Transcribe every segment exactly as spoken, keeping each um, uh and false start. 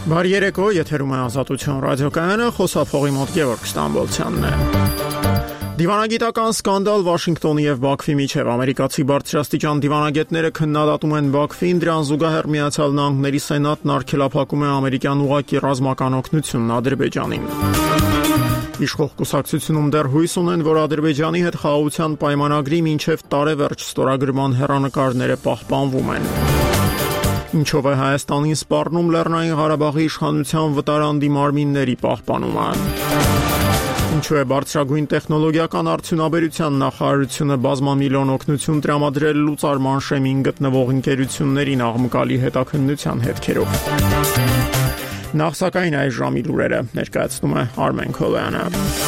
Բարի երեկո, եթերում է Ազատություն ռադիոկայանը, խոսափողի մոտ Գևորգ Ստամբոլցյանն է։ Դիվանագիտական սկանդալ Վաշինգտոնի եւ Բաքվի միջև ամերիկացի բարձրաստիճան դիվանագետները քննադատում են Բաքվին, դրան զուգահեռ Միացյալ Նահանգների Սենատն արգելափակում է ամերիկյան ուղղակի ռազմական օգնությունն Ադրբեջանին։ Իշխող կուսակցությունում դեռ հույս ունեն, որ Ադրբեջանի հետ խաղաղության պայմանագրի մինչև տարեվերջ ստորագրման հեռանկարները պահպանվում են։ Ինչով է Հայաստանին սպառնում Լեռնային Ղարաբաղի իշխանության վտարանդի մարմինների պահպանումը։ Ինչու է բարձրագույն տեխնոլոգիական արդյունաբերության նախարարությունը բազմամիլիոն օգնություն տրամադրել լուծարման շեմին գտնվող ընկերություններին աղմկալի հետաքննության հետքերով։ Նախ սակայն այս ժամի լուրերը ներկայացնում է Արմեն Քոլյանը։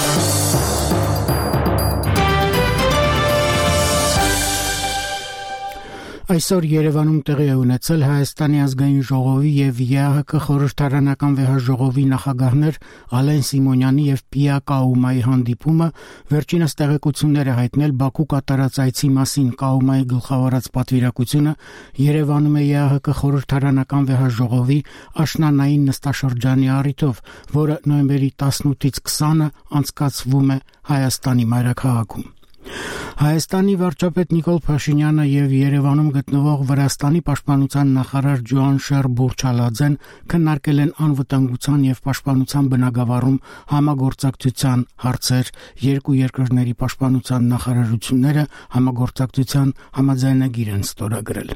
Այսօր Երևանում տեղի է ունեցել Հայաստանի ազգային ժողովի եւ ԵԱՀԿ խորհրդարանական վեհաժողովի նախագահներ Ալեն Սիմոնյանի եւ Պիա Կաումայի հանդիպումը, վերջինս տեղեկություններ է հայտնել Բաքու կատարած այցի մասին։ Կաումայի գլխավորած պատվիրակությունը Երևանում է ԵԱՀԿ խորհրդարանական վեհաժողովի աշնանային նստաշրջանի առիթով, որը նոյեմբերի տասնութից քսանը անցկացվում է Հայաստանի մայրաքաղաքում։ Հայաստանի վարչապետ Նիկոլ Փաշինյանը եւ Երևանում գտնվող Վրաստանի պաշտպանության նախարար Ջոանշեր Բուրչալաձեն քննարկել են անվտանգության եւ պաշտպանության բնագավառում համագործակցության հարցեր։ Երկու երկրների պաշտպանության նախարարությունները համագործակցության համաձայնագիր են ստորագրել։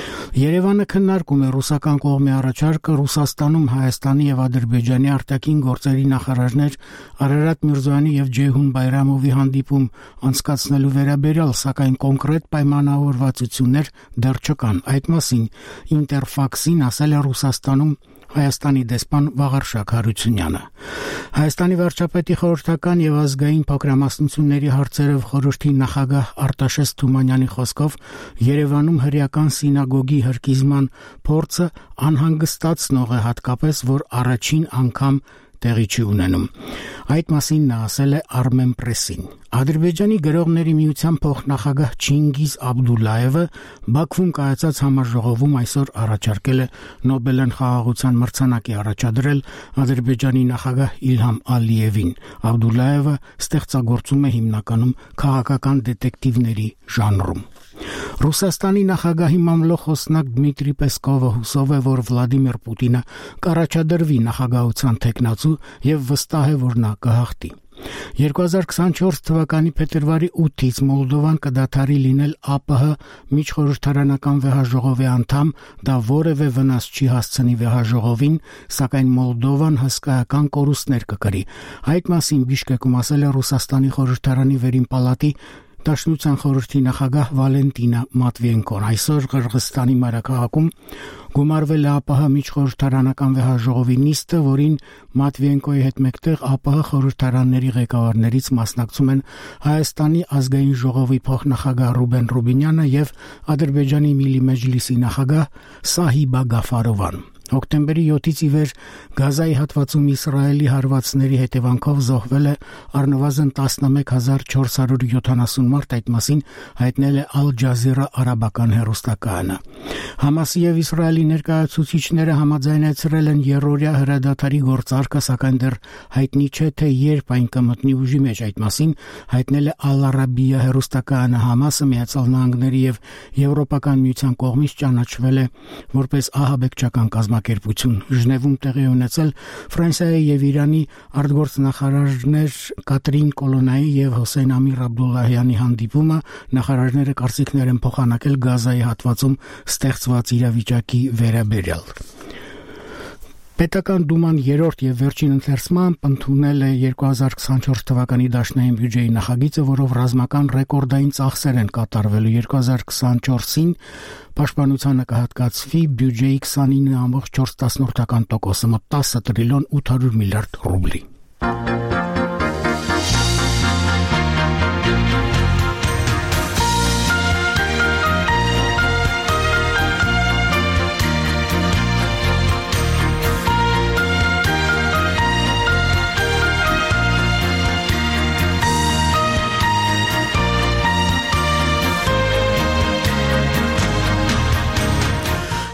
Երևանը քննարկում է ռուսական կողմի առաջարկը Ռուսաստանում Հայաստանի եւ Ադրբեջանի արտաքին գործերի նախարարներ Արարատ Միրզոյանի եւ Ջեյհուն Բայրամովի հանդիպում անցկացնելու վերաբերյալ, սակայն կոնկրետ պայմանավորվածություններ դեռ չկան։ Այդ մասին Ինտերֆաքսին ասել է Ռուսաստանում Հայաստանի դեսպան Վաղարշակ Հարությունյանը։ Հայաստանի վարչապետի խորհրդական եւ ազգային փոքրամասնությունների հարցերով խորհրդի նախագահ Արտաշես Թումանյանի խոսքով Երևանում հրեական սինագոգի հրկիզման փորձը անհանգստացնող է, հատկապես որ առաջին անգամ տեղի չի ունենում։ Այդ մասին նա ասել է Armen Press-ին։ Ադրբեջանի գրողների միության փոխնախագահ Չինգիզ Աբդուլլայևը Բաքվում կայացած համաժողովում այսօր առաջարկել է Նոբելյան խաղաղության մրցանակի առաջադրել Ադրբեջանի նախագահ Իլհամ Ալիևին։ Աբդուլլայևը ստեղծագործում է հիմնականում քաղաքական դետեկտիվների ժանրում։ Ռուսաստանի նախագահի մամլոխոսնակ Դմիտրի Պեսկովը հուսով է, որ Վլադիմիր Պուտինը կառաջադրվի նախագահության թեկնածու եւ վստահ է, որ նա կհաղթի։ երկու հազար քսանչորս թվականի փետրվարի ութից Մոլդովան կդադարի լինել ԱՊՀ միջխորհրդարանական վեհաժողովի անդամ, դա որևէ վնաս չի հասցնի վեհաժողովին, սակայն Մոլդովան հսկայական կորուստներ կկրի։ Այդ մասին Բիշկեկում ասել է Ռուսաստանի խորհրդարանի վերին պալատի Դաշնության խորհրդի նախագահ Վալենտինա Մատվիենկոն։ Այսօր Qırğızstani մայրաքաղաքում գումարվել է ԱՊՀ միջխորհրդարանական վեհաժողովի նիստը, որին Մատվիենկոյի հետ մեկտեղ ԱՊՀ խորհրդարանների ղեկավարներից մասնակցում են Հայաստանի ազգային ժողովի փոխնախագահ Ռուբեն Ռուբինյանը եւ Ադրբեջանի Միլի Մեջլիսի նախագահ Սահիբա Գաֆարովան։ Հոկտեմբերի յոթից ի վեր Գազայի հատվածում Իսրայելի հարվածների հետևանքով զոհվել է առնվազն տասնմեկ հազար չորս հարյուր յոթանասուն մարդ, այդ մասին հայտնել է Al Jazeera արաբական հեռուստակայանը։ Համասի եւ Իսրայելի ներկայացուցիչները համաձայնեցրել են երրորդյա հրադադարի գործարկը, սակայն դեռ հայտնի չէ, թե երբ այն կմտնի ուժի մեջ։ Այդ մասին հայտնել է Al Arabiya հեռուստակայանը։ Համասը Միացյալ Նահանգների եւ Եվրոպական միության կողմից ճանաչվել է որպես ահաբեկչական կազմակերպություն։ Ժնևում տեղի ունեցել Ֆրանսիայի եւ Իրանի արտգործնախարարներ Կատրին Կոլոնայի եւ Հոսեյն Ամիր Աբդուլլահյանի հանդիպումը նախարարները կարծիքներ են փոխանակել Գազայի հատվածում ստեղծված իրավիճակի վերաբերյալ։ Պետական դուման երրորդ եւ վերջին ընթերցմամբ ընդունել է երկու հազար քսանչորս թվականի դաշնային բյուջեի նախագիծը, որով ռազմական ռեկորդային ծախսեր են կատարվելու։ երկու հազար քսանչորսին պաշտպանությանը կհատկացվի բյուջեի քսանինը կόμμα չորս տոկոսը, մոտ տասը տրիլիոն ութ հարյուր միլիարդ ռուբլի։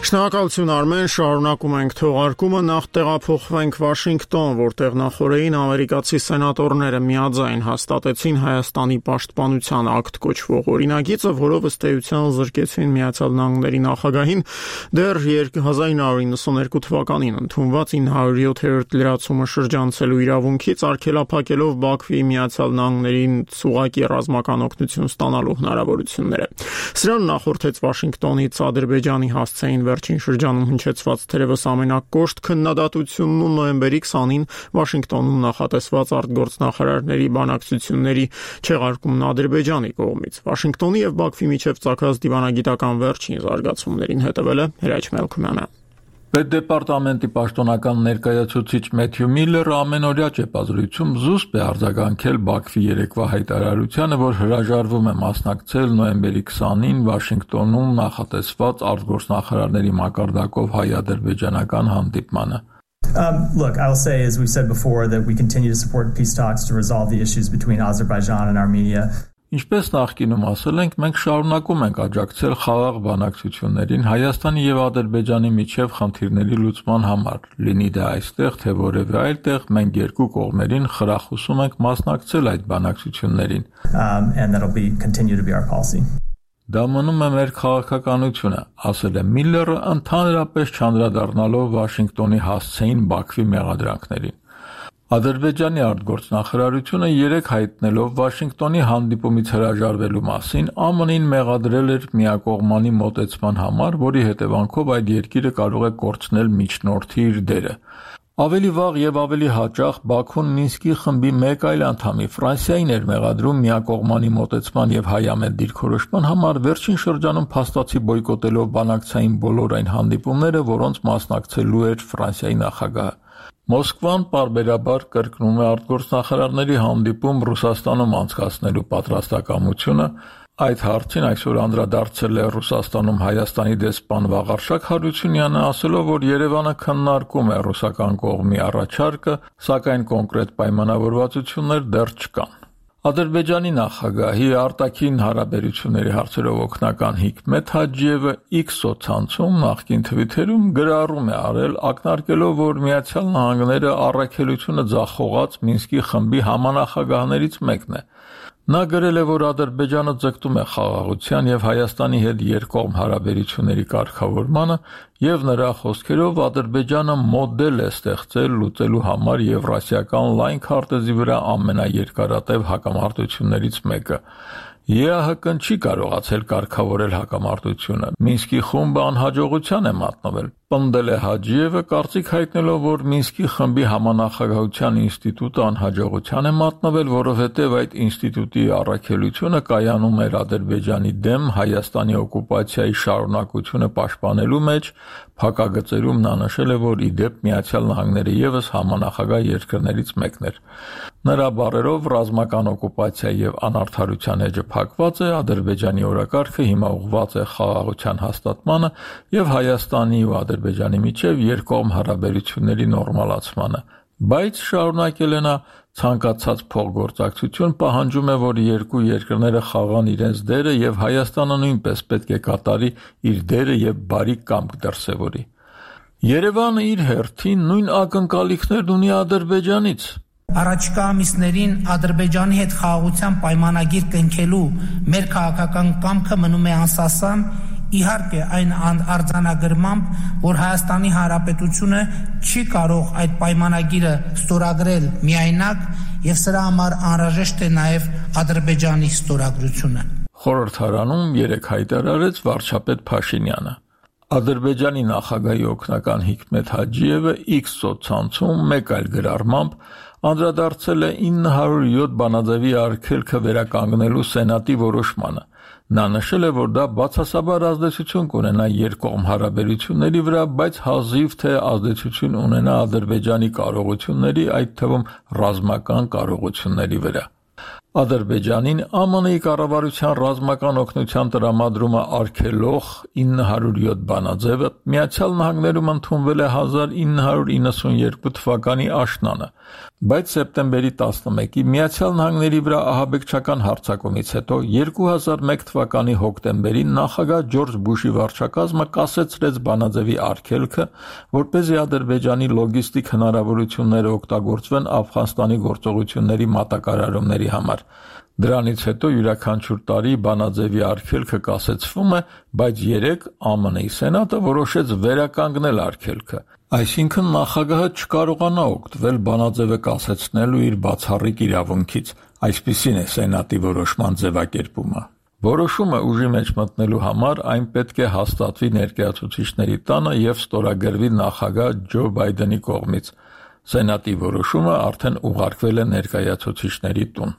Շնորհակալություն Արմեն, շարունակում ենք թողարկումը, նախ տեղափոխվենք Վաշինգտոն, որտեղ նախորդին ամերիկացի սենատորները միաձայն հաստատեցին Հայաստանի պաշտպանության ակտ կոչվող օրինագիծը, որով ըստ էության զրկեցին Միացյալ Նահանգների նախագահին դեռ հազար նույն հարյուր նվաթ թվականին ընդունված ինը հարյուր յոթերորդ լրացումը շրջանցելու իրավունքից, արգելափակելով Բաքվի Միացյալ Նահանգներին ցուցակի ռազմական օգնություն ստանալու հնարավորությունները։ Սրան նախորդեց Վաշինգտոնից Ադրբեջանի հասցեին վերջին շրջանում հնչեցված թերևս ամենակոշտ քննադատությունն ու նոյեմբերի քսանին Վաշինգտոնում նախատեսված արտգործնախարարների բանակցությունների չեղարկումն Ադրբեջանի կողմից։ Վաշինգտոնի եւ Բաքվի միջև ցակած դիվանագիտական վերջին զարգացումներին հետևել է Հրաչ Մելքումյանը։ Պետդեպարտամենտի պաշտոնական ներկայացուցիչ Մեթյու Միլլերը ամենօրյա ճեպազրույցում զուսպ է արձագանքել Բաքվի երեկվա հայտարարությանը, որ հրաժարվում է մասնակցել նոյեմբերի քսանին Վաշինգտոնում նախատեսված արտգործնախարարների մակարդակով հայ-ադրբեջանական հանդիպմանը։ Um, look, I'll say, as we said before, that we continue to support peace talks to resolve the issues between Azerbaijan and Armenia. Ինչպես նախկինում ասել ենք, մենք շարունակում ենք աջակցել խաղաղ բանակցություններին Հայաստանի եւ Ադրբեջանի միջև խնդիրների լուծման համար, լինի դա այստեղ, թե որևէ այլ տեղ, մենք երկու կողմերին խրախուսում ենք մասնակցել այդ բանակցություններին։ Um, and that'll be continue to be our policy. Դա մնում է մեր քաղաքականությունը, ասել է Միլլերը, ընդհանրապես չանդրադառնալով Վաշինգտոնի հասցեին Բաքվի մեղադրանքներին։ Ադրբեջանի արտգործնախարարությունը երեկ հայտնելով Վաշինգտոնի հանդիպումից հրաժարվելու մասին ԱՄՆ-ին մեղադրել էր միակողմանի մոտեցման համար, որի հետևանքով այդ երկիրը կարող է կորցնել միջնորդի իր դերը։ Ավելի վաղ եւ ավելի հաճախ Բաքուն Մինսկի խմբի մեկ այլ անդամի Ֆրանսիային էր մեղադրում միակողմանի մոտեցման եւ հայամետ դիրքորոշման համար, վերջին շրջանում փաստացի բոյկոտելով բանակցային բոլոր այն հանդիպումները, որոնց մասնակցելու էր Ֆրանսիայի նախագահը։ Մոսկվան պարբերաբար կրկնում է արտգործնախարարների հանդիպում Ռուսաստանում անցկացնելու պատրաստակամությունը։ Այդ հարցին այսօր անդրադարձել է Ռուսաստանում Հայաստանի դեսպան Վաղարշակ Հարությունյանը, ասելով, որ Երևանը քննարկում է ռուսական կողմի առաջարկը, սակայն կոնկրետ պայմանավորվածություններ դեռ չկան։ Ադրբեջանի նախագահի արտաքին հարաբերությունների հարցերով օգնական Հիկմետ Հաջիևը X սոցցանցում նախկին թվիթերում գրառում է արել, ակնարկելով, որ Միացյալ Նահանգները առաքելությունը ձախողած Մինսկի խմբի համանախագահներից մեկն է։ Նա գրել է, որ Ադրբեջանը ձգտում է խաղաղության եւ Հայաստանի հետ երկկողմ հարաբերությունների կարգավորմանը եւ նրա խոսքերով Ադրբեջանը մոդել է ստեղծել լուծելու համար Եվրասիական լայն քարտեզի վրա ամենաերկարատև հակամարտություններից մեկը։ ԵԱՀԿ-ն չի կարողացել կարգավորել հակամարտությունը։ Մինսկի խումբը անհաջողության է մատնվել։ Պնդել է Հաջիևը, կարծիք հայտնելով, որ Մինսկի խմբի համանախագահության ինստիտուտը անհաջողության է մատնվել, որովհետև այդ ինստիտուտի առաքելությունը կայանում էր Ադրբեջանի դեմ Հայաստանի օկուպացիայի շարունակությունը պաշտպանելու մեջ։ Փակագծերում նա նշել է, որ ի դեպ Միացյալ Նահանգները ևս համանախագահ երկրներից մեկն էր։ Նրա բառերով ռազմական օկուպացիա եւ անարդարության էջը փակված է, Ադրբեջանի օրակարգը հիմա ուղղված է խաղաղության հաստատմանը եւ Հայաստանի ու Ադրբեջանի միջև երկկողմ հարաբերությունների նորմալացմանը, բայց շարունակել է նա ցանկացած փոխգործակցություն պահանջում է, որ երկու երկրները խաղան իրենց դերը եւ Հայաստանը նույնպես պետք է կատարի իր դերը եւ բարի կամք դրսեւորի։ Երևանը իր հերթին նույն ակնկալիքներն ունի Ադրբեջանից։ Առաջիկա ամիսներին Ադրբեջանի հետ խաղաղության պայմանագիր կնքելու մեր քաղաքական կամքը մնում է անսասան, իհարկե այն արձանագրմամբ, որ Հայաստանի Հանրապետությունը չի կարող այդ պայմանագիրը ստորագրել միայնակ եւ սրա համար անհրաժեշտ է նաեւ Ադրբեջանի ստորագրությունը։ Խորհրդարանում երեկ հայտարարեց վարչապետ Փաշինյանը։ Ադրբեջանի նախագահի օգնական Հիկմետ Հաջիևը X սոցցանցում մեկ այլ գրառմամբ անդրադարձել է ինը հարյուր յոթ բանաձևի արգելքը վերականգնելու սենատի որոշմանը։ Նա նշել է, որ դա բացասաբար ազդեցություն կունենա երկկողմ հարաբերությունների վրա, բայց հազիվ թե ազդեցություն ունենա Ադրբեջանի կարողությունների, այդ թվում ռազմական կարողությունների վրա։ Ադրբեջանին Է Մ Ն-ի կառավարության ռազմական օգնության տրամադրումը արգելող ինը հարյուր յոթ բանաձևը Միացյալ Նահանգներում ընդունվել է հազար ինը հարյուր իննսունյերկու թվականի աշնանը, բայց սեպտեմբերի տասնմեկի Միացյալ Նահանգների վրա ահաբեկչական հարձակումից հետո երկու հազար մեկ թվականի հոկտեմբերին նախագահ Ջորջ Բուշի վարչակազմը կասեցրեց բանաձևի արգելքը, որպեսզի Ադրբեջանի լոգիստիկ հնարավորությունները օգտագործվեն Աֆղանստանի գործողությունների մատակարարումների համար։ Դրանից հետո յուրաքանչյուր տարի բանաձևի արգելքը կասեցվում է, բայց երեկ Է Մ Ն-ի Սենատը որոշեց վերականգնել արգելքը, այսինքն նախագահը չկարողանա օգտվել բանաձևը կասեցնելու իր բացառիկ իրավունքից, այսպիսին է Սենատի որոշման ձևակերպումը։ Որոշումը ուժի մեջ մտնելու համար այն պետք է հաստատվի ներկայացուցիչների տանը և ստորագրվի նախագահ Ջո Բայդենի կողմից։ Սենատի որոշումը արդեն ուղարկվել է ներկայացուցիչների տուն։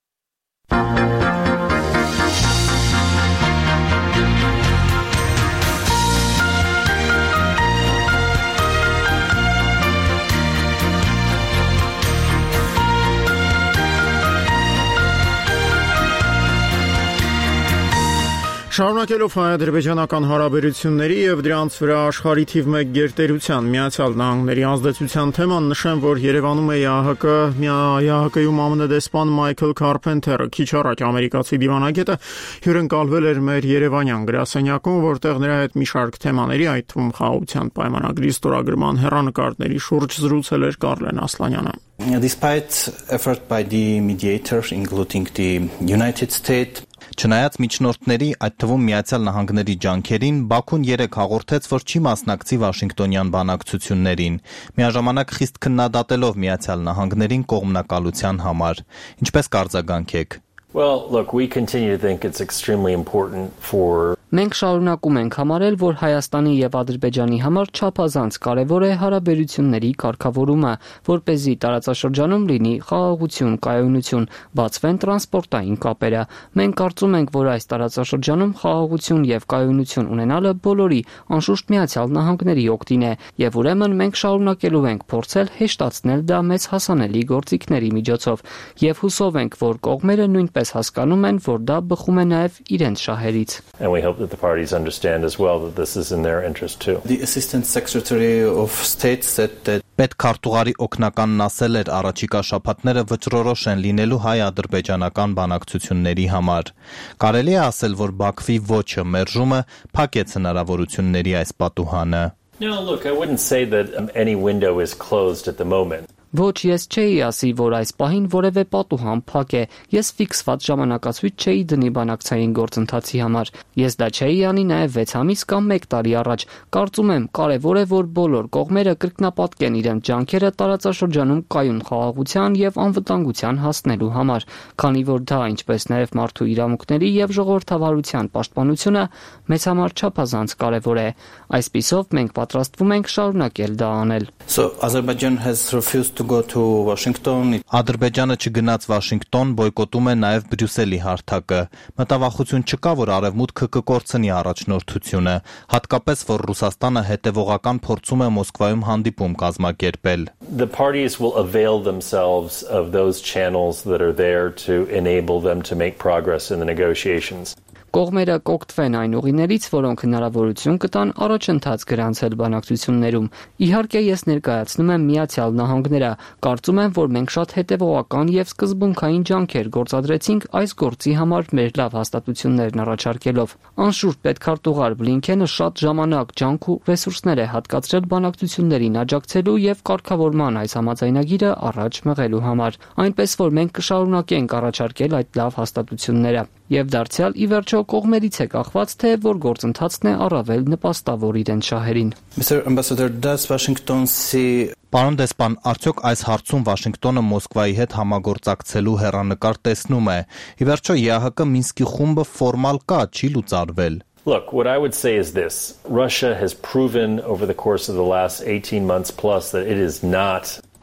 Շարունակելով հայ-ադրբեջանական հարաբերությունների և դրանց վրա աշխարհի թիվ մեկ գերտերության Միացյալ Նահանգների ազդեցության թեման, նշեմ, որ Երևանում է Ե Հ Կ Ե Հ Կ-ում ԱՄՆ դեսպան Մայքլ Քարփենթերը, քիչ առաջ ամերիկացի դիվանագետը հյուրընկալվել էր մեր երևանյան գրասենյակում, որտեղ նրա հետ մի շարք թեմաների, այդ թվում խաղաղության պայմանագրի ստորագրման հեռանկարների շուրջ զրուցել էր Կարլեն Ասլանյանը։ Despite effort by the mediators, including the United States, Չնայած միջնորդների, այդ թվում Միացյալ Նահանգների ջանքերին, Բաքուն երեկ հաղորդեց, որ չի մասնակցի Վաշինգտոնյան բանակցություններին, միաժամանակ խիստ քննադատելով Միացյալ Նահանգներին կողմնակալության համար։ Ինչպես կարձագանք եք։ Well, look, we continue to think it's extremely important for Մենք շարունակում ենք համարել, որ Հայաստանի և Ադրբեջանի համար չափազանց կարևոր է հարաբերությունների կարգավորումը, որպեսզի տարածաշրջանում լինի խաղաղություն, կայունություն, բացվեն տրանսպորտային կապերը։ Մենք կարծում ենք, որ այս տարածաշրջանում խաղաղություն և կայունություն ունենալը բոլորի, անշուշտ Միացյալ Նահանգների օգտին է, և ուրեմն մենք շարունակելու ենք փորձել հեշտացնել դա մեծ հասանելի գործիքների միջոցով, և հուսով ենք, որ կողմերը նույնպես հասկանում են, որ դա բխում է նաև իրենց շահերից։ that the parties understand as well that this is in their interest too. The Assistant Secretary of State said that Պետքարտուղարի օգնականն ասել էր առաջիկա շաբաթները վճռորոշ են լինելու հայ-ադրբեջանական բանակցությունների համար։ Կարելի է ասել, որ Բաքվի ոչը մերժումը փակեց հնարավորությունների այս պատուհանը։ No, look, I wouldn't say that um, any window is closed at the moment. Ոչ, ես չէի ասի, որ այս պահին որևէ պատուհան փակ է։ Ես ֆիքսված ժամանակացույց չէի դնի բանակցային գործընթացի համար։ Ես դա չէի անի նաև վեց ամիս կամ մեկ տարի առաջ։ Կարծում եմ, կարևոր է, որ բոլոր կողմերը կրկնապատկեն իրենց ջանքերը տարածաշրջանում կայուն խաղաղության և անվտանգության հասնելու համար, քանի որ դա, ինչպես նաև մարդու իրավունքների և ժողովրդավարության պաշտպանությունը մեզ համար չափազանց կարևոր է։ Այսպիսով մենք պատրաստվում ենք շարունակել դա անել։ So Azerbaijan has refused to go to Washington. Ադրբեջանը չգնաց Վաշինգտոն, բոյկոտում է նաև Բրյուսելի հարթակը։ Մտավախություն չկա, որ Արևմուտքը կկորցնի առաջնորդությունը, հատկապես որ Ռուսաստանը հետևողական փորձում է Մոսկվայում հանդիպում կազմակերպել։ The parties will avail themselves of those channels that are there to enable them to make progress in the negotiations. Կողմերը կօգտվեն այն ուղիներից, որոնք հնարավորություն կտան առաջընթաց գրանցել բանակցություններում։ Իհարկե, ես ներկայացնում եմ Միացյալ Նահանգները։ Կարծում եմ, որ մենք շատ հետևողական և սկզբունքային ջանքեր գործադրեցինք այս գործի համար մեր լավ հաստատություններն առաջարկելով։ Անշուշտ պետքարտուղար Բլինքենը շատ ժամանակ, ջանք ու ռեսուրսներ է հատկացրել բանակցություններին աջակցելու և կարգավորման այս համաձայնագիրը առաջ մղելու համար։ Այնպես որ մենք կշարունակենք առաջարկել այդ լավ հաստատությունները։ Եվ դարձյալ ի վերջո կողմերից է կախված, թե որ գործընթացն է առավել նպաստավոր իրենց շահերին։ Mister Ambassador, does Washington see Պարոն դեսպան, արդյոք այս հարցում Վաշինգտոնը Մոսկվայի հետ համագործակցելու հեռանկար տեսնում է։ Ի վերջո Ե Հ Կ Մինսկի խումբը ֆորմալ կա, չի լուծարվել։ Look, what I would say is this. Russia has proven over the course of the last eighteen months plus that it is not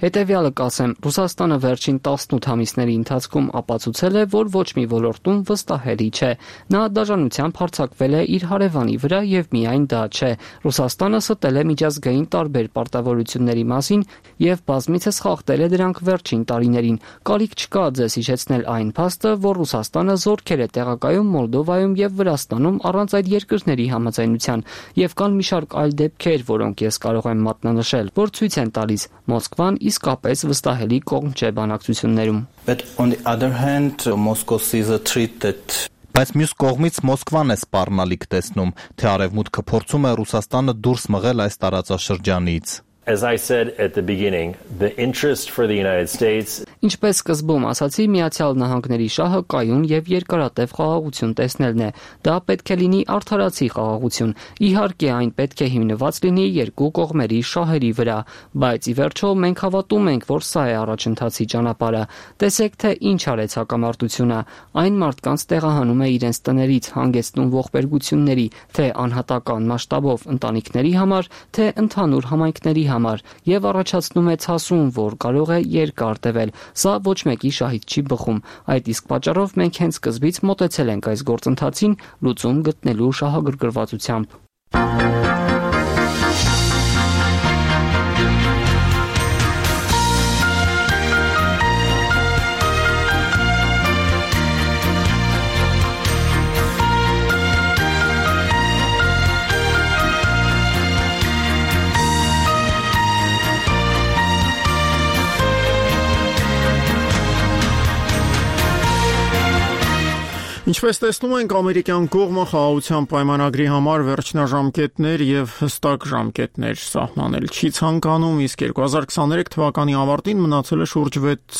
Հետևյալը կասեմ, Ռուսաստանը վերջին տասնութ ամիսների ընթացքում ապացուցել է, որ ոչ մի ոլորտում վստահելի չէ։ Նա դաժանությամբ հարձակվել է իր հարևանի վրա եւ միայն դա չէ։ Ռուսաստանը ստել է միջազգային տարբեր պարտավորությունների մասին եւ բազմիցս խախտել է դրանք վերջին տարիներին։ Կարիք չկա ձեզ հիշեցնել այն փաստը, որ Ռուսաստանը զորքեր է տեղակայում Մոլդովայում եւ Վրաստանում առանց այդ երկրների համաձայնության, եւ կան մի շարք այլ դեպքեր, որոնք ես կարող եմ մատնանշել, որ ցույց են տալիս Մոսկվան իսկապես վստահելի կողմ չէ բանակցություններում։ But on the other hand, Moscow sees a threat that Բայց մյուս կողմից Մոսկվան է սպառնալիք տեսնում, թե Արևմուտքը փորձում է Ռուսաստանը դուրս մղել այս տարածաշրջանից։ As I said at the beginning, the interest for the United States Ինչպես սկզբում ասացի, Միացյալ Նահանգների շահը կայուն եւ երկարատև խաղաղություն տեսնելն է։ Դա պետք է լինի արդարացի խաղաղություն։ Իհարկե, այն պետք է հիմնված լինի երկու կողմերի շահերի վրա, բայց ի վերջո մենք հավատում ենք, որ սա է առաջընթացի ճանապարհը։ Տեսեք, թե ինչ արեց հակամարտությունը։ Այն մարդկանց տեղահանում է իրենց տներից, հանգեցնում ողբերգությունների, թե անհատական մասշտաբով ընտանիքների համար, թե ընդհանուր համայնքների համար, եւ առաջացնում է ցասում, որ կարող է երկար տևել։ Սա ոչ մեկի շահից չի բխում։ Այդ իսկ պատճառով մենք հենց սկզբից մոտեցել ենք այս գործընթացին լուծում գտնելու շահագրգռվածությամբ։ Ինչպես տեսնում ենք, ամերիկյան կողմը խաղաղության պայմանագրի համար վերջնաժամկետներ եւ հստակ ժամկետներ սահմանել չի ցանկանում, իսկ երկու հազար քսաներեք թվականի ավարտին մնացել է շուրջ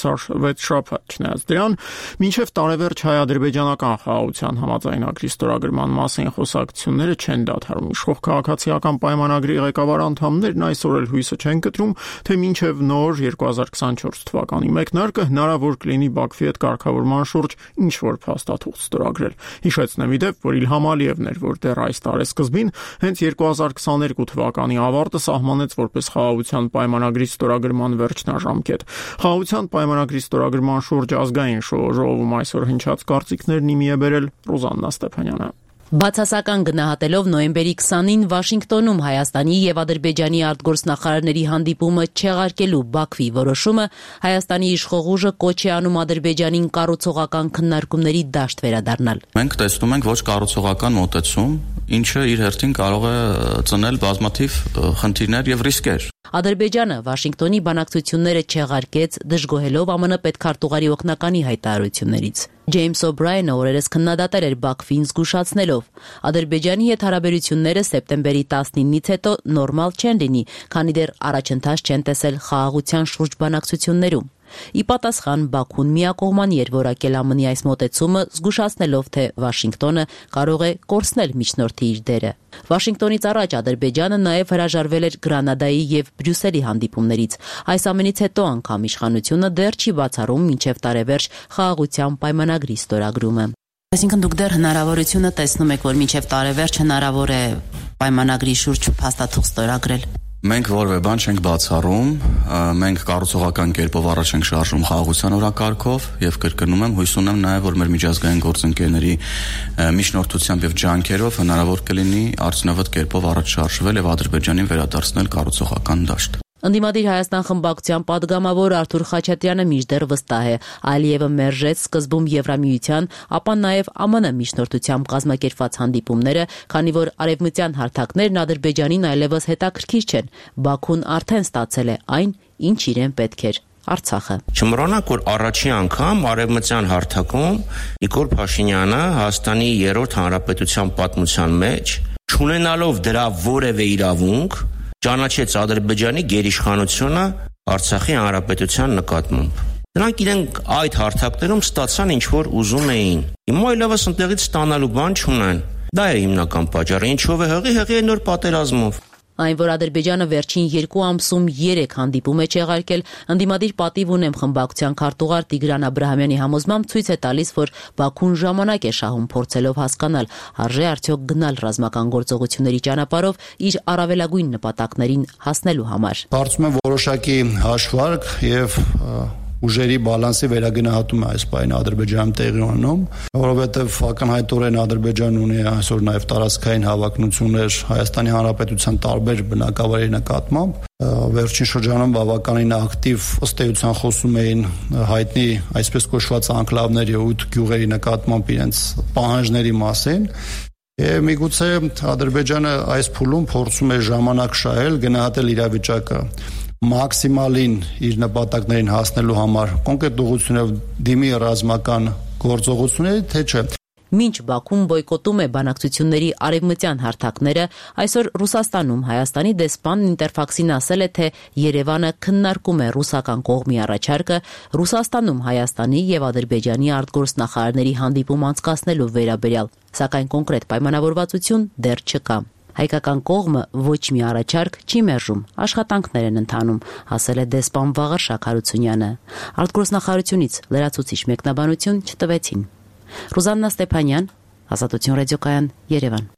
վեց շաբաթ, չնայած դրան, մինչև տարեվերջ հայ-ադրբեջանական խաղաղության համաձայնագրի ստորագրման մասին խոսակցությունները չեն դադարում։ Իշխող քաղաքացիական պայմանագրի ղեկավար անդամներն այսօր էլ հույսը չեն կտրում, թե մինչև նոր երկու հազար քսանչորս թվականի մեկնարկը հնարավոր կլինի Բաքվի հետ կարգավորման շուրջ ինչ-որ փաստաթուղթ ստորագրել։ Հիշեցնեմ իդեպ, որ Իլհամ Ալիևն էր, որ դեռ այս տարեսկզբին հենց երկու հազար քսաներկու թվականի ավարտը սահմանեց որպես խաղաղության պայմանագրի ստորագրման վերջնաժամկետ։ Խաղաղության պայմանագրի ստորագրման շուրջ ազգային ժողովում այսօր հնչած կարծիքներն իմի է բերել Ռոզաննա Ստեփանյանը։ Բացասական գնահատելով նոյեմբերի քսանին Վաշինգտոնում Հայաստանի եւ Ադրբեջանի արտգործնախարարների հանդիպումը չեղարկելու Բաքվի որոշումը Հայաստանի իշխող ուժը կոչ է անում Ադրբեջանին կառուցողական քննարկումների դաշտ վերադառնալ։ Մենք տեսնում ենք ոչ կառուցողական մոտեցում, ինչը իր հերթին կարող է ծնել բազմաթիվ խնդիրներ եւ ռիսկեր։ Ադրբեջանը Վաշինգտոնի բանակցությունները չեղարկեց, դժգոհելով ԱՄՆ պետքարտուղարի օգնականի հայտարարություններից։ Ջեյմս Օբրայենը օրերս քննադատել էր Բաքվին զգուշացնելով. Ադրբեջանի հետ հարաբերությունները սեպտեմբերի տասնինից հետո նորմալ չեն լինի, քանի դեռ առաջընթաց չեն տեսել խաղաղության շուրջ բանակցություններում։ Ի պատասխան Բաքուն միակողմանի էր որակել ԱՄՆ-ի այս մոտեցումը, զգուշացնելով, թե Վաշինգտոնը կարող է կորցնել միջնորդի իր դերը։ Վաշինգտոնից առաջ Ադրբեջանը նաև հրաժարվել էր Գրանադայի եւ Բրյուսելի հանդիպումներից։ Այս ամենից հետո անգամ իշխանությունը դեռ չի բացառում մինչև տարեվերջ խաղաղության պայմանագրի ստորագրումը։ Այսինքն դուք դեռ հնարավորությունը տեսնում եք, որ մինչև տարեվերջ հնարավոր է պայմանագրի շուրջ փաստաթուղթ ստորագրել։ Մենք որևէ բան չենք բացառում, մենք կառուցողական կերպով առաջ ենք շարժում խաղաղության օրակարգով եւ կրկնում եմ, հույս ունեմ նաեւ, որ մեր միջազգային գործընկերների միջնորդությամբ եւ ջանքերով հնարավոր կլինի արդյունավետ կերպով առաջ շարժվել եւ Ադրբեջանին վերադարձնել կառուցողական դաշտ։ Ընդդիմադիր Հայաստան խմբակցության падգամավոր Արթուր Խաչատրյանը մինչդեռ վստահ է, Ալիևը մերժեց սկզբում Եվրամիության, ապա նաև ԱՄՆ միջնորդությամբ կազմակերպված հանդիպումները, քանի որ արևմտյան հարթակներն Ադրբեջանին այլևս հետաքրքիր չեն։ Բաքուն արդեն ստացել է այն, ինչ իրեն պետք էր։ Արցախը։ Չմոռանաք, որ առաջին անգամ արևմտյան հարթակում Նիկոլ Փաշինյանը Հայաստանի երրորդ հանրապետության պատմության մեջ, չունենալով դրա որևէ իրավունք, ճանաչեց Ադրբեջանի գերիշխանությունը Արցախի հանրապետության նկատմամբ։ Նրանք իրենք այդ հարթակներում ստացան ինչ որ ուզում էին։ Հիմա այլևս ընդեղից ստանալու բան չունեն։ Դա է հիմնական պատճառը, ինչով է հղի հղի է նոր պատերազմով։ Այն, որ Ադրբեջանը վերջին երկու ամսում երեք հանդիպում է չեղարկել, ընդդիմադիր պատիվ ունեմ խմբակցության քարտուղար Տիգրան Աբրահամյանի համոզմամբ ցույց է տալիս, որ Բաքուն ժամանակ է շահում փորձելով հասկանալ, արժե արդյոք գնալ ռազմական գործողությունների ճանապարհով իր առավելագույն նպատակներին հասնելու համար։ Կարծում եմ որոշակի հաշվարկ եւ ուժերի բալանսի վերագնահատում է այս պահին Ադրբեջանում տեղի ունենում, որովհետև ակնհայտորեն Ադրբեջանն ունի այսօր նաև տարածքային հավակնություններ Հայաստանի Հանրապետության տարբեր բնակավայրերի նկատմամբ։ Վերջին շրջանում բավականին ակտիվ ըստ էության խոսում էին հայտնի այսպես կոչված անկլավների ութ գյուղերի նկատմամբ իրենց պահանջների մասին։ Եվ միգուցե Ադրբեջանը այս փուլում փորձում է ժամանակ շահել, գնահատել իրավիճակը մաքսիմալին իր նպատակներին հասնելու համար կոնկրետ ուղղությունով դիմի ռազմական գործողությունների, թե չէ։ Մինչ Բաքուն բոյկոտում է բանակցությունների արևմտյան հարթակները, այսօր Ռուսաստանում Հայաստանի դեսպանն Ինտերֆաքսին ասել է, թե Երևանը քննարկում է ռուսական կողմի առաջարկը Ռուսաստանում Հայաստանի եւ Ադրբեջանի արտգործնախարարների հանդիպում անցկացնելու վերաբերյալ, սակայն կոնկրետ պայմանավորվածություն դեռ չկա։ Հայկական կողմը ոչ մի առաջարկ չի մերժում, աշխատանքներ են ընթանում, ասել է դեսպան Վաղար Շաքարությունյանը։ Արտգործնախարարությունից լրացուցիչ մեկնաբանություն չտվեցին։ Ռուզաննա Ստեփանյան, Ազատություն ռադիոկայան, Երևան։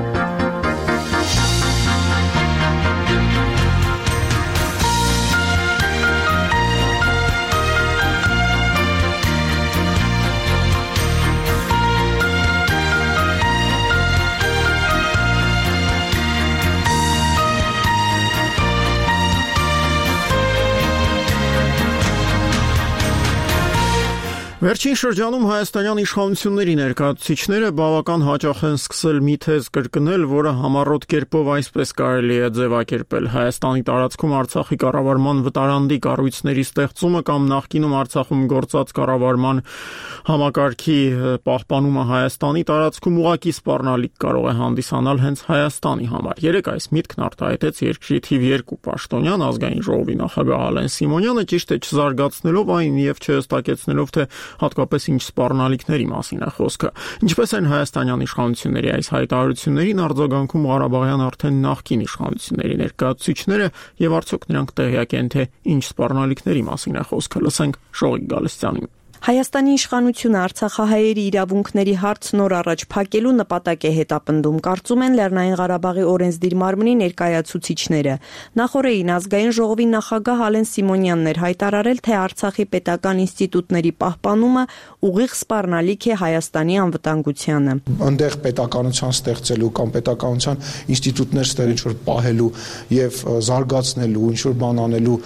Վերջին շրջանում հայաստանյան իշխանությունների ներկայացուցիչները բավական հաճախ են սկսել մի թեզ կրկնել, որը համառոտ կերպով այսպես կարելի է ձևակերպել. Հայաստանի տարածքում Արցախի կառավարման վտարանդի կառույցների ստեղծումը կամ նախկինում Արցախում գործած կառավարման համակարգի պահպանումը Հայաստանի տարածքում ուղղակի սպառնալիք կարող է հանդիսանալ հենց Հայաստանի համար։ Երեք այս միտքն արտահայտեց երկրի թիվ երկու պաշտոնյան ազգային ժողովի նախագահ Ալեն Սիմոնյանը, ճիշտ է չզարգացնելով այն եւ չհստակեցնելով, թե հատկապես ինչ սպառնալիքների մասին է խոսքը։ Ինչպես են հայաստանյան իշխանությունների այս հայտարարություններին արձագանքում Ղարաբաղյան արդեն նախկին իշխանությունների ներկայացուցիչները եւ արդյոք նրանք տեղյակ են, թե ինչ սպառնալիքների մասին է խոսքը։ Լսենք Շողիկ Գալստյանին։ Հայաստանի իշխանությունը Արցախահայերի իրավունքների հարց նոր առաջ փակելու նպատակ է հետապնդում, կարծում են Լեռնային Ղարաբաղի օրենսդիր մարմնի ներկայացուցիչները։ Նախորդին ազգային ժողովի նախագահ Ալեն Սիմոնյանն էր հայտարարել, թե Արցախի պետական ինստիտուտների պահպանումը ուղիղ սպառնալիք է Հայաստանի անվտանգությանը։ Այնտեղ պետականության ստեղծելու կամ պետականության ինստիտուտներ ստեղ ինչ որ պահելու եւ զարգացնելու, ինչ որ բան անելու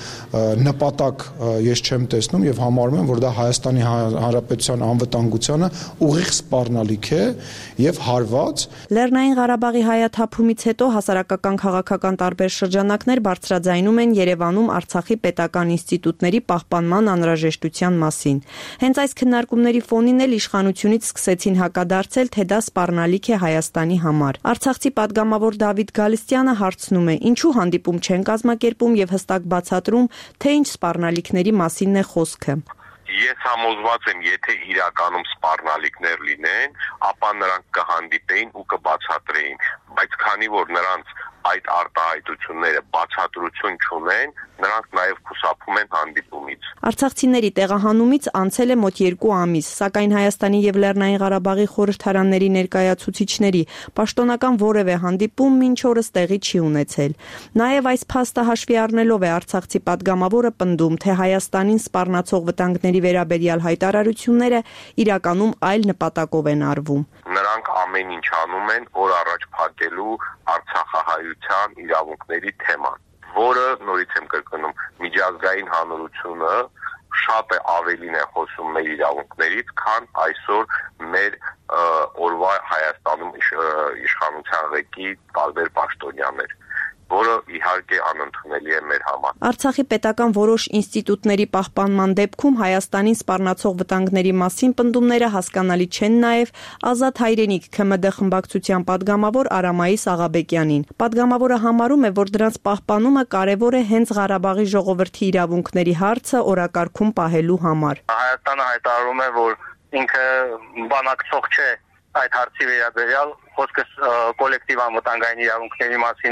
նպատակ ես չեմ տեսնում եւ համարում եմ, որ դա Հայաստանի Հանրապետության անվտանգությանը ուղիղ սպառնալիք է եւ հարված։ Լեռնային Ղարաբաղի հայաթափումից հետո հասարակական քաղաքական տարբեր շրջանակներ բարձրաձայնում են Երևանում Արցախի պետական ինստիտուտների պահպանման անհրաժեշտության մասին։ Հենց այս քննարկումների ֆոնին էլ իշխանությունից սկսեցին հակադարձել, թե դա սպառնալիք է Հայաստանի համար։ Արցախցի падգամավոր Դավիթ Գալստյանը հարցնում է, ինչու հանդիպում չեն կազմակերպում եւ հստակ բացատրում, թե ինչ սպառնալիքների մասինն է խոսքը։ Ես համոզված եմ, եթե իրականում սպառնալիքներ լինեն, ապա նրանք կհանդիպեին ու կբացատրեին, բայց քանի որ նրանց այդ արտահայտությունները բացատրություն չունեն, նրանք նաև խուսափում են հանդիպումից։ Արցախցիների տեղահանումից անցել է մոտ երկու ամիս, սակայն Հայաստանի եւ Լեռնային Ղարաբաղի խորհրդարանների ներկայացուցիչների պաշտոնական որևէ հանդիպում մինչ օրս տեղի չի ունեցել։ Նաև այս փաստը հաշվի առնելով է Արցախցի падգամավորը պնդում, թե Հայաստանին սպառնացող վտանգների վերաբերյալ հայտարարությունները իրականում այլ նպատակով են արվում։ Նրանք ամեն ինչ անում են օր առաջ փակելու Արցախահայության իրավունքների թեման, որը նորից եմ կրկնում, միջազգային հանրությունը շատ է ավելին է խոսում մեր իրավունքներից, քան այսօր մեր օրվա Հայաստանում իշխանության ղեկի տարբեր պաշտոնյաներ, որը իհարկե անընդունելի է մեր համար։ Արցախի պետական որոշ ինստիտուտների պահպանման դեպքում Հայաստանին սպառնացող վտանգների մասին պնդումները հասկանալի չեն նաև Ազատ հայրենիք ՔՄԴ խմբակցության падգամավոր Արամայիս Աղաբեկյանին։ Падգամավորը համարում է, որ դրանց պահպանումը կարևոր է հենց Ղարաբաղի ժողովրդի իրավունքների հարցը օրակարգում պահելու համար։ Հայաստանը հայտարարում է, որ ինքը բանակցող չէ այդ հարցի վերաբերյալ, խոսքը կոլեկտիվ անվտանգային իրավունքների մասին է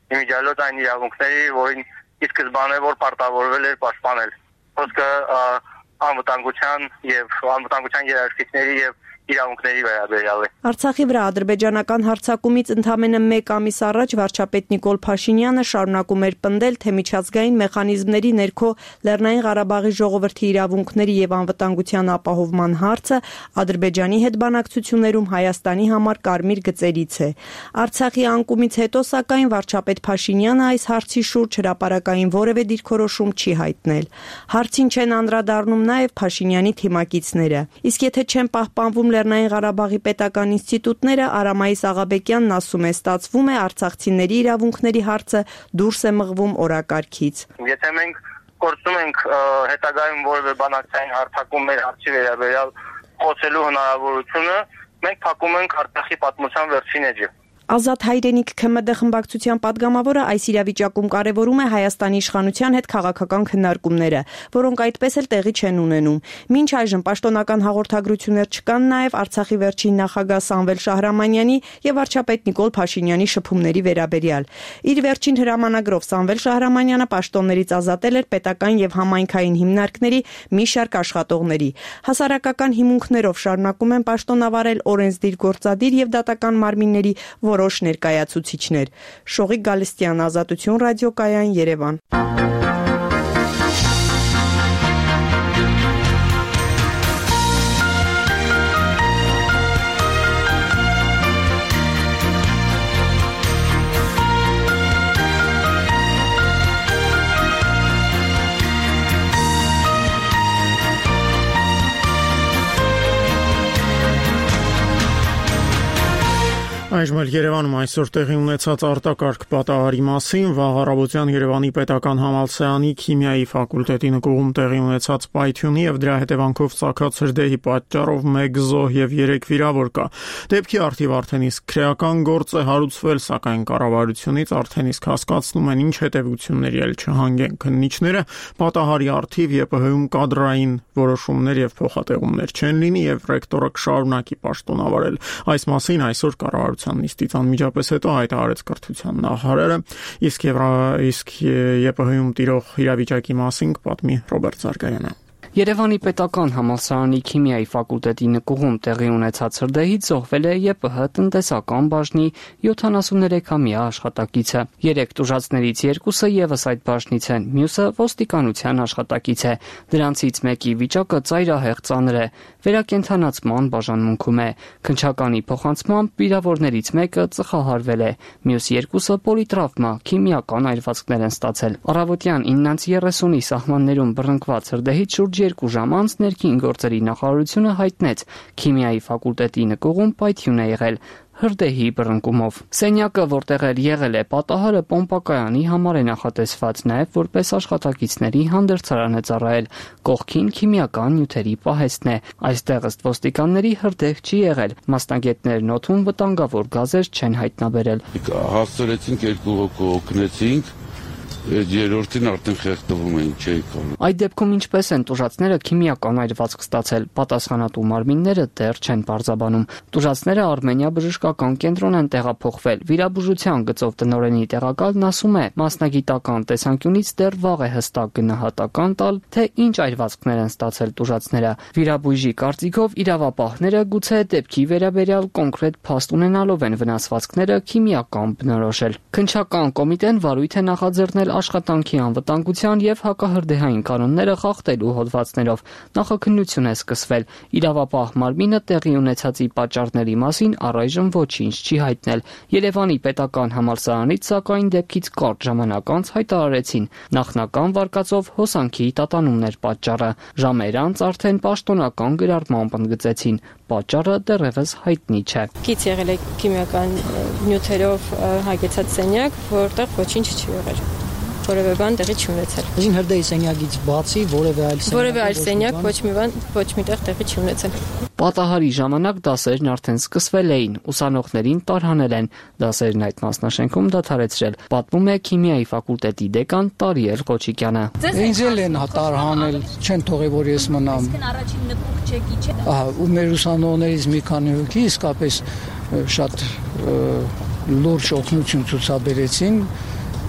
իմիջիալոց այն իրավունքների, որին ի սկզբանե որ պարտավորվել էր պաշտպանել։ Խոսքը անվտանգության եւ անվտանգության երաշխիքների եւ իրավունքների վերաբերյալ է։ Արցախի վրա ադրբեջանական հարձակումից ընդամենը մեկ ամիս առաջ վարչապետ Նիկոլ Փաշինյանը շարունակում էր պնդել, թե միջազգային մեխանիզմների ներքո Լեռնային Ղարաբաղի ժողովրդի իրավունքների եւ անվտանգության ապահովման հարցը Ադրբեջանի հետ բանակցություններում Հայաստանի համար կարմիր գծերից է։ Արցախի անկումից հետո, սակայն, վարչապետ Փաշինյանը այս հարցի շուրջ հրապարակային որևէ դիրքորոշում չի հայտնել։ Հարցին չեն անդրադառնում նաեւ Փաշինյանի թիմակիցները։ Իսկ եթե չեն պահպանվում Լեռնային Ղարաբաղի պետական ինստիտուտները, Արամայիս Աղաբեկյանն ասում է, ստացվում է արցախցիների իրավունքների հարցը դուրս է մղվում օրակարգից։ Եթե մենք կորցնում ենք հետագայում որևէ բանակցային հարթակում մեր հարցի վերաբերյալ խոսելու հնարավորությունը, մենք փակում ենք Արցախի պատմության վերջին էջը։ Ազատ հայրենիք ՔՄԴ խմբակցության падգամավորը այս իրավիճակում կարևորում է Հայաստանի իշխանության հետ քաղաքական քննարկումները, որոնք այդպես էլ տեղի չեն ունենում։ Մինչ այժմ պաշտոնական հաղորդագրություններ չկան նաև Արցախի վերջին նախագահ Սամվել Շահրամանյանի եւ վարչապետ Նիկոլ Փաշինյանի շփումների վերաբերյալ։ Իր վերջին հրամանագրով Սամվել Շահրամանյանը պաշտոններից ազատել էր պետական եւ համայնքային հիմնարկների մի շարք աշխատողների։ Հասարակական հիմունքներով շարունակում են պաշտոնավարել օրենսդիր գործադիր եւ դատական մարմինների որոշ ներկայացուցիչներ։ Շողիկ Գալստյան, Ազատություն ռադիոկայան, Երևան։ Այժմ էլ Երևանում այսօր տեղի ունեցած արտակարգ պատահարի մասին վաղ առավոտյան Երևանի պետական համալսարանի քիմիայի ֆակուլտետի նկուղում տեղի ունեցած պայթյունի եւ դրա հետևանքով ծագած հրդեհի պատճառով մեկ զոհ եւ երեք վիրավոր կա։ Դեպքի արդիվ արդեն իսկ քրեական գործ է հարուցվել, սակայն կառավարությունից արդեն իսկ հասկացնում են ինչ հետևությունների էլ չհանգեն քննիչները, պատահարի արդիվ ԵՊՀ-ում կադրային որոշումներ եւ փոխատեղումներ չեն լինի եւ ռեկտորը կշարունակի պաշտոնավարել։ Այս մասին այսօր կառավարության նիստից անմիջապես հետո հայտարարեց կրթության նախարարը, իսկ իսկ ԵՊՀ-ում տիրող իրավիճակի մասին կպատմի Ռոբերտ Զարգարյանը։ Երևանի պետական համալսարանի քիմիայի ֆակուլտետի նկուղում տեղի ունեցած հրդեհից զոհվել է ԵՊՀ տնտեսական բաժնի յոթանասուններեքամյա աշխատակիցը։ Երեք տուժածներից երկուսը եւս այդ բաժնից են, մյուսը ոստիկանության աշխատակից է։ Դրանցից մեկի վիճակը ծայրահեղ ծանր է, վերակենդանացման բաժանմունքում է։ Քննչականի փոխանցմամբ վիրավորներից մեկը ծխահարվել է, մյուս երկուսը պոլիտրավմա, քիմիական այրվածքներ են ստացել։ Առավոտյան իննից երեսունի սահմաններում բռնկված հրդեհից շուրջ երկու ժամ անց ներքին գործերի նախարարությունը հայտնեց քիմիայի ֆակուլտետի նկուղում պայթյուն է եղել հրդեհի բռնկումով։ Սենյակը, որտեղ էլ եղել է պատահարը, պոմպակայանի համար է նախատեսված, նաև որպես աշխատակիցների հանդերձարան է ծառայել։ Կողքին քիմիական նյութերի պահեստն է։ Այստեղ ըստ ոստիկանների հրդեհ չի եղել։ Մասնագետներն օդում վտանգավոր գազեր չեն հայտնաբերել։ Հասցրեցինք երկու հոգու օգնեցինք, երրորդին արդեն խեղդվում էին, չէի կարող։ Այդ դեպքում ինչպես են տուժածները քիմիական այրվածք ստացել, պատասխանատու մարմինները դեռ չեն պարզաբանում։ Տուժածները Արմենիա բժշկական կենտրոն են տեղափոխվել։ Վիրաբուժության գծով տնօրենի տեղակալն ասում է, մասնագիտական տեսանկյունից դեռ վաղ է հստակ գնահատական տալ, թե ինչ այրվածքներ են ստացել տուժածները։ Վիրաբույժի կարծիքով իրավապահները գուցե դեպքի վերաբերյալ կոնկրետ փաստ ունենալով են վնասվածքները քիմիական բնորոշել։ Քննչական կոմիտեն վարույթ է նախաձեռնել աշխատանքի անվտանգության եւ հակահրդեհային կանոնները խախտելու հոդվածներով։ Նախաքննություն է սկսվել։ Իրավապահ մարմինը տեղի ունեցածի պատճառների մասին առայժմ ոչինչ չի հայտնել։ Երևանի պետական համալսարանից սակայն դեպքից կարճ ժամանակ անց հայտարարեցին, նախնական վարկածով հոսանքի տատանումներ պատճառը։ Ժամեր անց արդեն պաշտոնական գրառմամբ ընդգծեցին, պատճառը դեռևս հայտնի չէ։ Կից եղել է քիմիական նյութերով հագեցած սենյակ, որտեղ ոչինչ չի եղել։ Որևէ բան տեղի չունեցել։ Այսին հրդեհի սենյակից բացի որևէ այլ սենյակ որևէ այլ սենյակ ոչ մի բան ոչ միտեղ տեղի չի ունեցել։ Պատահարի ժամանակ դասերն արդեն սկսվել էին, ուսանողներին տարհանել են, դասերն այդ մասնաշենքում դադարեցրել, պատմում է քիմիայի ֆակուլտետի դեկան Տարիել Ղոչիկյանը։ Ինձ էլ են տարհանել, չեն թողել որ ես մնամ։ Առաջին նպուկ չեկի չէ։ Ահա, ու մեր ուսանողներից մի քանի հոգի իսկապես շատ լուրջ օգնություն ցուցաբերեցին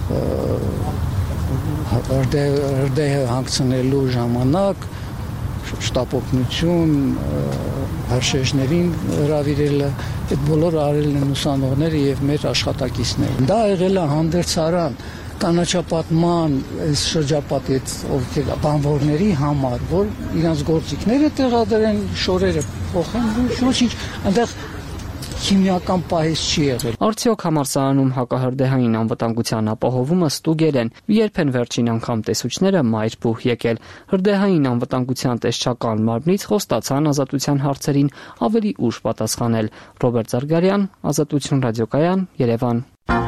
հրդեհը հանգցնելու ժամանակ շտապօգնություն, հրշեջներին հրավիրելը, այդ բոլորը արել են ուսանողները եւ մեր աշխատակիցները։ Դա եղել է հանդերձարան կանաչապատման այս շրջապատի այդ ովքեր բանվորների համար, որ իրանց գործիքները տեղադրեն, շորերը փոխեն, ոչինչ, այնտեղ քիմիական պահես չի եղել։ Արդյոք համալսարանում հակահրդեհային անվտանգության ապահովումը ստուգել են, երբ են վերջին անգամ տեսուչները մայրբուհ եկել։ Հրդեհային անվտանգության տեսչական մարմնից խոստացան ազատության հարցերին ավելի ուշ պատասխանել։ Ռոբերտ Զարգարյան, Ազատություն ռադիոկայան, Երևան։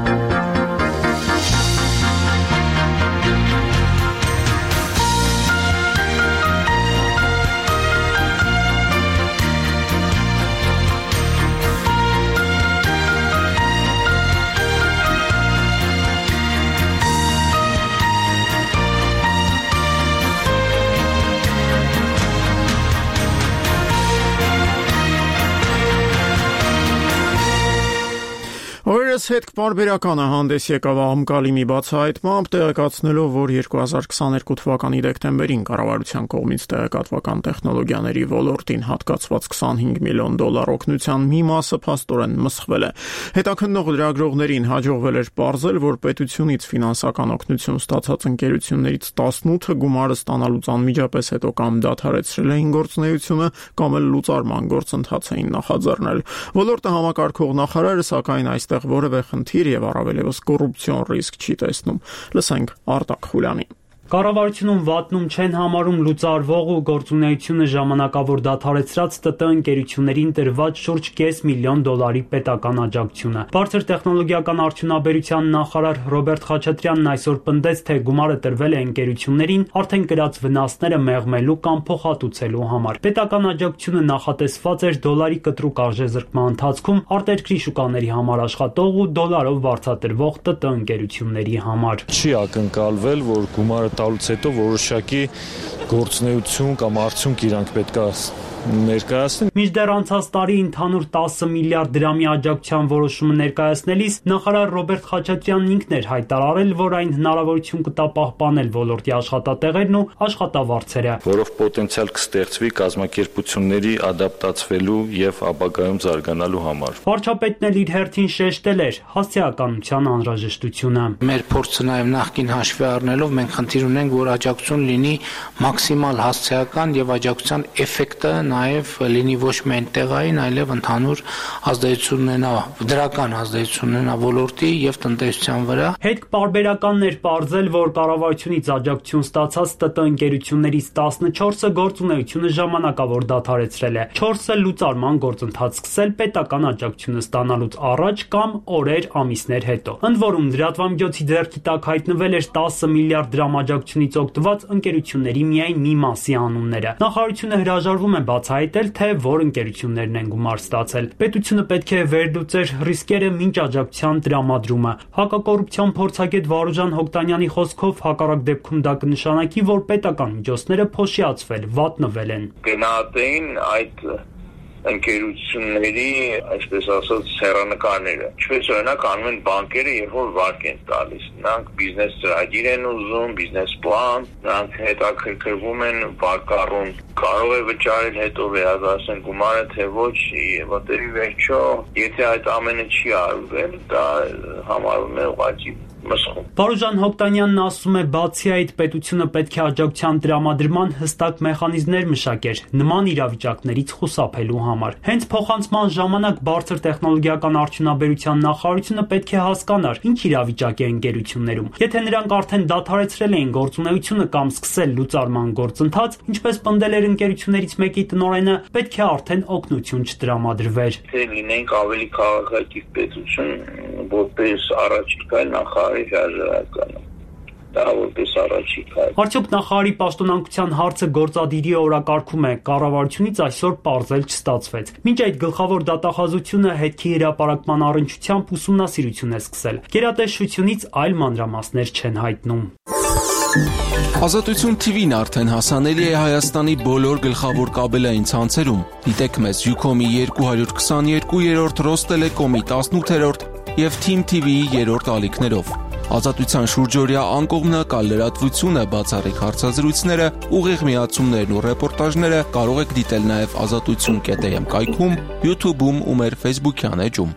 Օրերս հետ պարբերականը հանդես եկավ աղմկալի մի բացահայտմամբ, տեղեկացնելով, որ երկու հազար քսաներկու թվականի դեկտեմբերին կառավարության կողմից տեղեկատվական տեխնոլոգիաների ոլորտին հատկացված քսանհինգ միլիոն դոլար օգնության մի մասը փաստորեն մսխվել է։ Հետաքննող լրագրողներին հաջողվել էր պարզել, որ պետությունից ֆինանսական օգնություն ստացած ընկերություններից տասնութը գումարը ստանալուց անմիջապես հետո կամ դադարեցրել էին գործունեությունը, կամ էլ լուծարման գործընթաց էին նախաձեռնել։ Ոլորտը համակարգող նախարարը սակայն այստեղ որևէ խնդիր եւ առավելևս կոռուպցիոն ռիսկ չի տեսնում։ Լսենք Արտակ Խուլյանին։ Կառավարությունում վատնում չեն համարում լուծարվող ու գործունեությունը ժամանակավոր դադարեցրած ՏՏ ընկերություններին տրված շուրջ կես միլիոն դոլարի պետական աջակցությունը։ Բարձր տեխնոլոգիական արդյունաբերության նախարար Ռոբերտ Խաչատրյանն այսօր պնդեց, թե գումարը տրվել է ընկերություններին արդեն կրած վնասները մեղմելու կամ փոխհատուցելու համար։ Պետական աջակցությունը նախատեսված էր դոլարի կտրուկ արժեզրկման ընթացքում արտերկրի շուկաների համար աշխատող ու դոլարով վարձատրվող ՏՏ ընկերությունների համար։ Չի ակնկալվել, որ գումարը տալուց հետո որոշակի գործունեություն կամ արդյունք իրանք պետք է ներկայացնեն։ Մինչդեռ անցած տարի ընդհանուր տասը միլիարդ դրամի աջակցության որոշումը ներկայացնելիս նախարար Ռոբերտ Խաչատրյանն ինքն էր հայտարարել, որ այն հնարավորություն կտա պահպանել ոլորտի աշխատատեղերն ու աշխատավարձերը, որով պոտենցիալ կստեղծվի կազմակերպությունների ադապտացվելու եւ ապագայում զարգանալու համար։ Վարչապետն էլ իր հերթին շեշտել էր հասցեականության անհրաժեշտությունը։ Մեր փորձը նաեւ նախկին հաշվի առնելով մենք խնդիր ունենք, որ աջակցություն լինի մաքսիմալ հասցեական եւ աջակցության էֆեկտը նաև լինի ոչ միայն տեղային, այլև ընդհանուր ազդեցություն ունենա, դրական ազդեցություն ունենա ոլորտի եւ տնտեսության վրա։ Հետ պարբերականն էր պարզել, որ կառավարությունից աջակցություն ստացած ՏՏ ընկերություններից տասնչորսը գործունեությունը ժամանակավոր դադարեցրել է, չորսը լուծարման գործընթաց սկսել պետական աջակցությունը ստանալուց առաջ կամ օրեր, ամիսներ հետո։ Ընդ որում լրատվամիջոցի ձեռքի տակ հայտնվել էր տասը միլիարդ դրամ աջակցությունից օգտված ընկերությունների միայն մի մասի անունները։ Նախարարությունը հրաժարվում է բացահայտել, թե որ ընկերություններն են գումար ստացել։ Պետությունը պետք է վերլուծեր ռիսկերը մինչ աջակցության տրամադրումը։ Հակակոռուպցիոն փորձագետ Վարուժան Հոկտանյանի խոսքով հակառակ դեպքում դա կնշանակի, որ պետական միջոցները փոշիացվել, վատնվել են։ Գնահատեին այդ ընկերությունների, այսպես ասած, հեռանկարները։ Ինչպես օրինակ անում են բանկերը, երբ որ վարկ են տալիս։ Նրանք բիզնես ծրագիր են ուզում, բիզնես պլան, նրանք հետաքրքրվում են վարկառուն, կարող է վճարել, հետո վերադասեն գումարը, թե ոչ, որտեղ վերջո, եթե այդ ամենը չի արվել, դա համարվում է ուղղակի մսխում։ Վարուժան Հոկտանյանն ասում է, բացի այդ պետությունը պետք է աջակցության տրամադրման հստակ մեխանիզմներ մշակեր նման իրավիճակներից խուսափելու համար։ Հենց փոխանցման ժամանակ բարձր տեխնոլոգիական արդյունաբերության նախարարությունը պետք է հասկանար, ինչ իրավիճակ է ընկերություններում։ Եթե նրանք արդեն դադարեցրել էին գործունեությունը կամ սկսել լուծարման գործընթաց, ինչպես պնդել էր ընկերություններից մեկի տնօրենը, պետք է արդեն օգնություն չտրամադրվեր։ Թե լինենք ավելի քաղաքակիր պետություն, որպես առաջիկա նախարարի հրաժարականը։ Դա որպես առաջիկա։ Արդյոք նախարարի պաշտոնանկության հարցը գործադիրի օրակարգում է, կառավարությունից այսօր պարզել չստացվեց։ Մինչ այդ գլխավոր դատախազությունը հետքի հրապարակման առնչությամբ ուսումնասիրություն է սկսել։ Գերատեսչությունից այլ մանրամասներ չեն հայտնում։ Ազատություն T V-ն արդեն հասանելի է Հայաստանի բոլոր գլխավոր կաբելային ցանցերում։ Դիտեք մեզ Յուքոմի երկու հարյուր քսաներկու երրորդ, Ռոստելեկոմի տասնութերորդ և Թիմ T V-ի երրորդ ալիքներով։ Ազատության շուրջօրյա անկողմնակալ լրատվությունը, բացառիկ հարցազրույցները, ուղիղ միացումներն ու ռեպորտաժները կարող եք դիտել նաև ազատություն կետ է եմ կայքում, YouTube-ում ու մեր Facebook-յան էջում։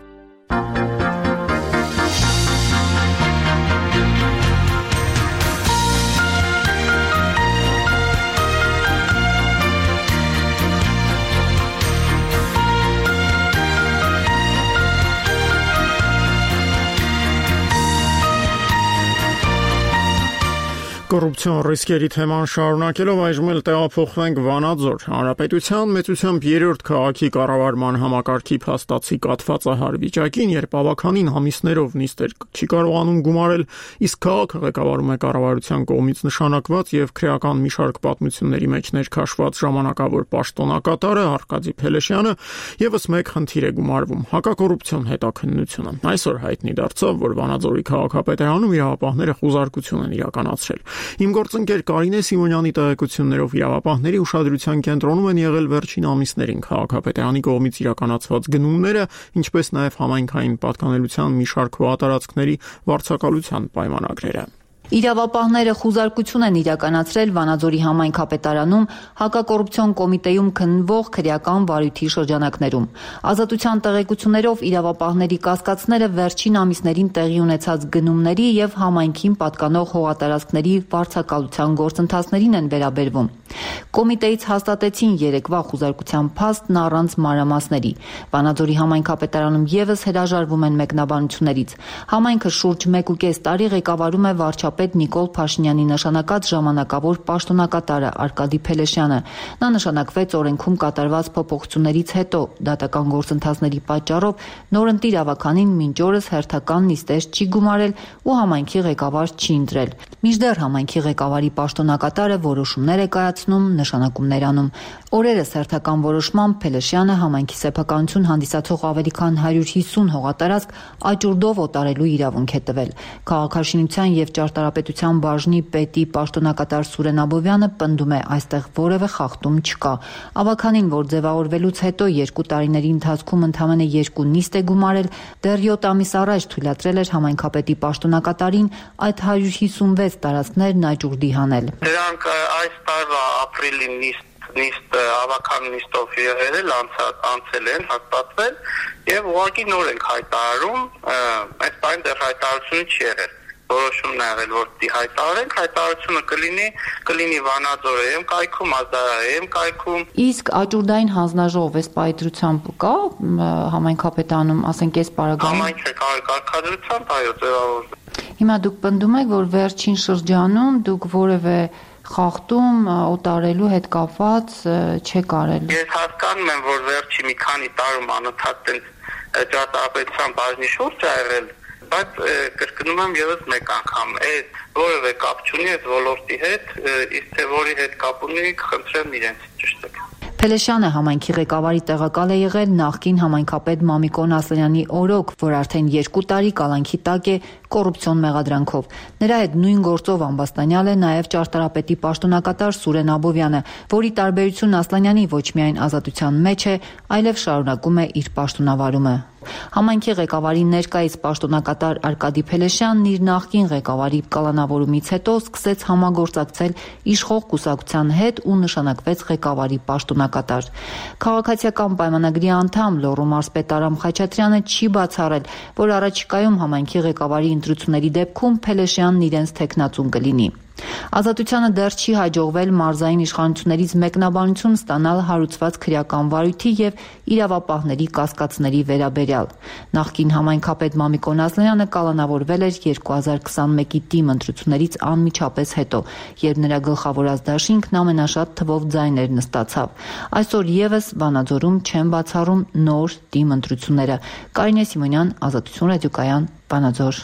Կոռուպցիոն ռիսկերի թեման շարունակելով այժմ էլ տեղափոխվենք Վանաձոր։ Հանրապետության մեծությամբ երրորդ քաղաքի կառավարման համակարգի փաստացի կաթվածահար վիճակին, երբ ավականին ամիսներով նիստեր չի կարողանում գումարել, իսկ քաղաքը ղեկավարում է կառավարության կողմից նշանակված եւ քրեական մի շարք պատմությունների մեջ ներքաշված ժամանակավոր պաշտոնակատարը Արկադի Փելեշյանը եւս մեկ խնդիր է գումարվում՝ հակակոռուպցիոն հետաքննությունը։ Այսօր հայտնի դարձավ, որ Վանաձորի քաղաքապետարանում իրավապահները խուզարկություն են իրականացրել։ Իմ գործընկեր Կարինե Սիմոնյանի տեղեկություններով իրավապահների ուշադրության կենտրոնում են եղել վերջին ամիսներին քաղաքապետարանի կողմից իրականացված գնումները, ինչպես նաև համայնքային պատկանելության մի շարք հողատարածքների վարձակալության պայմանագրերը։ Իրավապահները խուզարկություն են իրականացրել Վանաձորի համայնքապետարանում հակակոռուպցիոն կոմիտեում քննվող քրեական վարույթի շրջանակներում։ Ազատության տեղեկություններով իրավապահների կասկածները վերջին ամիսներին տեղի ունեցած գնումների եւ համայնքին պատկանող հողատարածքների վարձակալության գործընթացներին են վերաբերվում։ Կոմիտեից հաստատեցին երեկվա խուզարկության փաստն առանց մանրամասների։ Վանաձորի համայնքապետարանում եւս հրաժարվում են մեկնաբանություններից։ Համայնքը շուրջ մեկ ու կես տարի ղեկավարում է վարչապետ Նիկոլ Փաշինյանի նշանակած ժամանակավոր պաշտոնակատարը Արկադի Փելեշյանը։ Նա նշանակվեց օրենքում կատարված փոփոխություններից հետո։ Դատական գործընթացների պատճառով նորընտիր ավականին մինչ օրս հերթական նիստեր չի գումարել ու համայնքի ղեկավար չի ընտրել։ Մինչդեռ համայնքի ղեկավարի պաշտոնակատարը որոշումներ է կայացնում, նշանակումներ անում։ Օրերս հերթական որոշմամբ Փելեշյանը համայնքի սեփականություն հանդիսացող ավելի քան հարյուր հիսուն հողատարածք աճուրդով օտարելու իրավունք է տվել։ Քաղաքաշինության եւ ճարտարապետության բաժնի պետի պաշտոնակատար Սուրեն Աբովյանը պնդում է, այստեղ որևէ խախտում չկա։ Ավականին, որ ձևավորվելուց հետո երկու տարիների ընթացքում ընդամենը երկու նիստ է գումարել, դեռ յոթ ամիս առաջ թույլատրել էր համայնքապետի պաշտոնակատարին այդ հարյուր հիսունվեց տարածքներն աճուրդի հանել։ Դրանք այս տարվա ապրիլի նիստ նիստ ավական նիստով եղել անցել են հաստատվել եւ ուղղակի նոր ենք հայտարարում, այս բան դեռ հայտարարություն չի եղել։ Որոշումն է եղել, որ դի հայտարարենք, հայտարարությունը կլինի, կլինի Վանաձորի կայքում, Ազդարայի կայքում։ Իսկ աճուրդային հանձնաժողով էս պայծրությամբ կա համայնքապետանում, ասենք այս պարագայում։ Համայնքը կարգադրությամբ, այո, ձևավորվել։ Հիմա դուք պնդում եք, որ վերջին շրջանում դուք որևէ խախտում օտարելու հետ կապված չեք արել։ Ես հասկանում եմ, որ վերջի մի քանի տարում անընդհատ ճարտարապետության բաժնի շուրջ ա եղել, բայց կրկնում եմ եւս մեկ անգամ, այդ որևէ կապ չունի այդ ոլորտի հետ, իսկ թե որի հետ կապ ունի, կխնդրեմ իրենց ճշտեք։ Փելեշյանը համայնքի ղեկավարի տեղակալ է եղել նախկին համայնքապետ Մամիկոն Ասլանյանի օրոք, որ արդեն երկու տարի կալանքի տակ է կոռուպցիոն մեղադրանքով։ Նրա հետ նույն գործով ամբաստանյալ է նաև ճարտարապետի պաշտոնակատար Սուրեն Աբովյանը, որի տարբերությունն Ասլանյանի ոչ միայն ազատության մեջ է, այլև շարունակում է իր պաշտոնավարումը։ Համայնքի ղեկավարի ներկայիս պաշտոնակատար Արկադի Փելեշյանն իր նախկին ղեկավարի կալանավորումից հետո սկսեց համագործակցել իշխող կուսակցության հետ ու նշանակվեց ղեկավարի պաշտոնակատար։ Քաղաքացիական պայմանագրի անդամ Լոռու մարզպետ Արամ Խաչատրյանը չի բացառել, որ առաջիկայում համայնքի ղեկավարի ընտրությունների դեպքում Փելեշյանն իրենց թեկնածուն կլինի։ Ազատությանը դեռ չի հաջողվել մարզային իշխանություններից մեկնաբանություն ստանալ հարուցված քրեական վարույթի եւ իրավապահների կասկածների վերաբերյալ։ Նախկին համայնքապետ Մամիկոն Ասլանյանը կալանավորվել էր երկու հազար քսանմեկի թիմ ընտրություններից անմիջապես հետո, երբ նրա գլխավորած դաշինքն ամենաշատ թվով ձայներ նստացավ։ Այսօր եւս Վանաձորում չեն բացառում նոր թիմ ընտրությունները։ Կարինե Սիմոնյան, Ազատություն ռադիոկայան, Վանաձոր։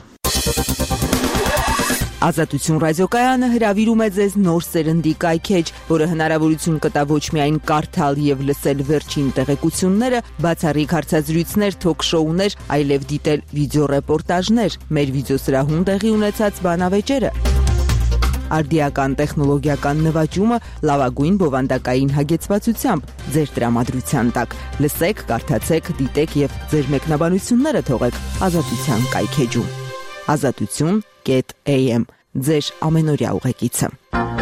Ազատություն ռադիոկայանը հրավիրում է ձեզ նոր սերնդի կայքեջ, որը հնարավորություն կտա ոչ միայն կարդալ եւ լսել վերջին տեղեկությունները, բացառիկ հարցազրույցներ, թոք-շոուներ, այլև դիտել վիդեոռեպորտաժներ, մեր վիդեոսրահում տեղի ունեցած բանավեճերը։ Արդիական տեխնոլոգիական նվաճումը լավագույն բովանդակային հագեցվածությամբ ձեր տրամադրության տակ։ Լսեք, կարդացեք, դիտեք եւ ձեր մեկնաբանությունները թողեք Ազատության կայքեջում։ ազատություն կետ a m ձեր ամենօրյա ուղեկիցը։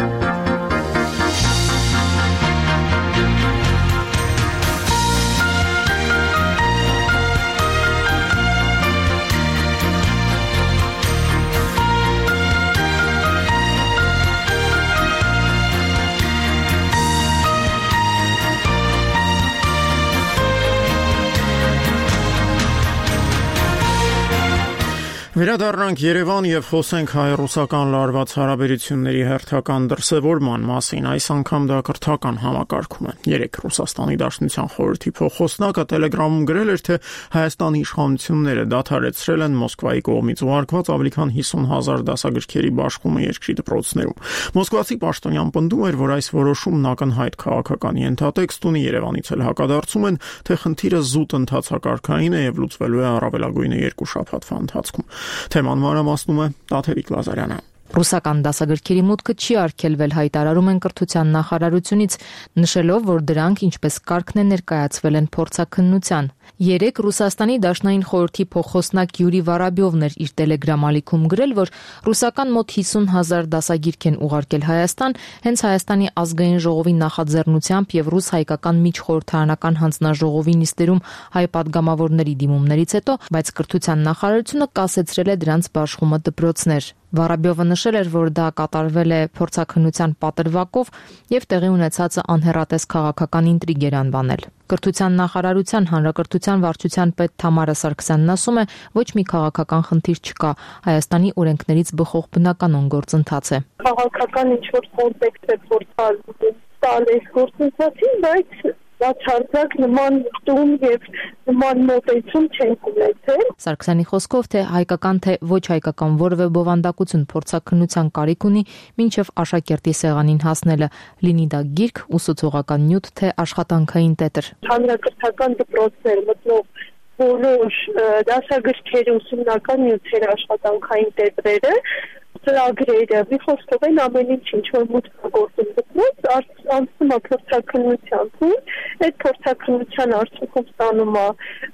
Վերադառնանք Երևան եւ խոսենք հայ-ռուսական լարված հարաբերությունների հերթական դրսևորման մասին։ Այս անգամ դա կրթական համակարգում է։ Երեք Ռուսաստանի Դաշնության խորհրդի փոխոսնակը Telegram-ում գրել էր, թե Հայաստանի իշխանությունները դադարեցրել են Մոսկվայի կողմից ուղարկված ավելի քան հիսուն հազար դասագրքերի բաշխումը երկրի դպրոցներում։ Մոսկվացի պաշտոնյան պնդում էր, որ այս որոշումն ակնհայտ քաղաքական ենթատեքստ ունի, Երևանից էլ հակադարձում են, թե խնդիրը զուտ ընթացակարգային է եւ լուծվելու է առավելագույնը երկու շաբաթվա ընթացքում։ Թեման մանրամասնում է Տաթևիկ Լազարյանը։ Ռուսական դասագրքերի մուտքը չի արգելվել, հայտարարում են կրթության նախարարությունից, նշելով, որ դրանք ինչպես կարգն է ներկայացվել են փորձաքննության։ Երեք Ռուսաստանի Դաշնային խորհրդի փոխոսնակ Յուրի Վարաբյովն էր իր Telegram ալիքում գրել, որ ռուսական մոտ հիսուն հազար դասագիրք են ուղարկել Հայաստան, հենց Հայաստանի ազգային ժողովի նախաձեռնությամբ եւ ռուս-հայկական միջխորհրդարանական հանձնաժողովի նիստերում հայ падգամավորների դիմումներից հետո, բայց կրթության նախարարությունը կասեցրել է դրանց բաշխումը դպրոցներ։ Վարաբյովը նշել էր, որ դա կատարվել է փորձաքննության պատրվակով եւ տեղի ունեցածը անհեռատես քաղաքական ինտրիգ էր անվանել։ Կրթության նախարարության հանրակրթության վարչության պետ Թամարա Սարգսյանն ասում է, ոչ մի քաղաքական խնդիր չկա, Հայաստանի օրենքներից բխող բնականon գործընթաց է։ Քաղաքական ինչ-որ կոնտեքստ է փորձալ տալ այս գործընթացին, բայց բացարձակ նման տուն եւ նման մոտեցում չեն ունեցել։ Սարգսյանի խոսքով, թե հայկական թե ոչ հայկական որևէ բովանդակություն փորձաքննության կարիք ունի, մինչև աշակերտի սեղանին հասնելը, լինի դա գիրք, ուսուցողական նյութ, թե աշխատանքային տետր։ Հանրակրթական դպրոցներ մտնող որոշ դասագրքերի ուսումնական նյութեր, աշխատանքային տետրերը, ծրագրերը, մի խոսքով են ամեն ինչ ինչ որ մուտքագործում դպրոց, անցնում է փորձաքննության, այդ փորձաքննության արդյունքում ստանում է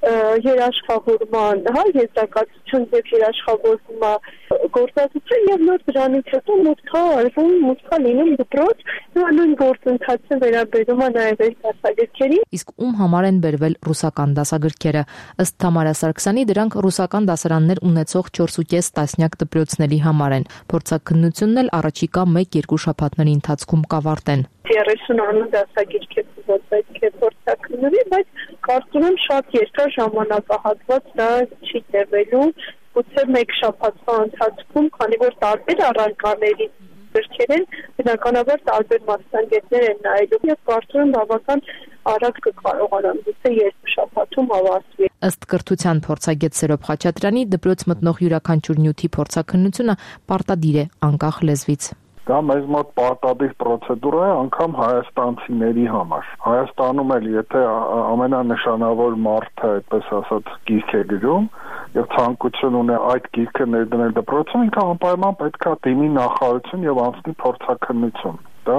երաշխավորման, հա, եզրակացություն եւ երաշխավորվում է գործածություն եւ նոր դրանից հետո մուտքա արվում, մուտքա լինում դպրոց, նույն գործընթացը վերաբերում է նաեւ այս դասագրքերին։ Իսկ ում համար են բերվել ռուսական դասագրքերը։ Ըստ Թամարա Սարգսյանի, դրանք ռուսական դասարաններ ունեցող չորսուկես տասնյակ դպրոցների համար են։ Փորձաքննությունն էլ առաջիկա մեկ-երկու շաբաթների ընթացքում կավարտեն։ երեսուն անուն դասագիրք է պետք է փորձաքննվի, բայց կարծում եմ շատ երկար ժամանակահատված դա չի տևելու, գուցե մեկ շաբաթվա ընթացքում, քանի որ տարբեր առարկաների գրքեր են, բնականաբար տարբեր մասնագետներ են նայելու եւ կարծում եմ բավական արագ կկարողանան գուցե երկու շաբաթում ավարտվի։ Ըստ կրթության փորձագետ Սերոբ Խաչատրյանի, դպրոց մտնող յուրաքանչյուր նյութի փորձաքննությունը պարտադիր է անկախ լեզվից։ Դա մեզ մոտ պարտադիր պրոցեդուրա է անգամ հայաստանցիների համար։ Հայաստանում էլ եթե ամենանշանավոր մարդը, այդպես ասած, գիրք է գրում եւ ցանկություն ունի այդ գիրքը ներդնել դպրոցում, ինքը անպայման պետք է դիմի նախարարություն եւ անցնի փորձաքննություն։ Դա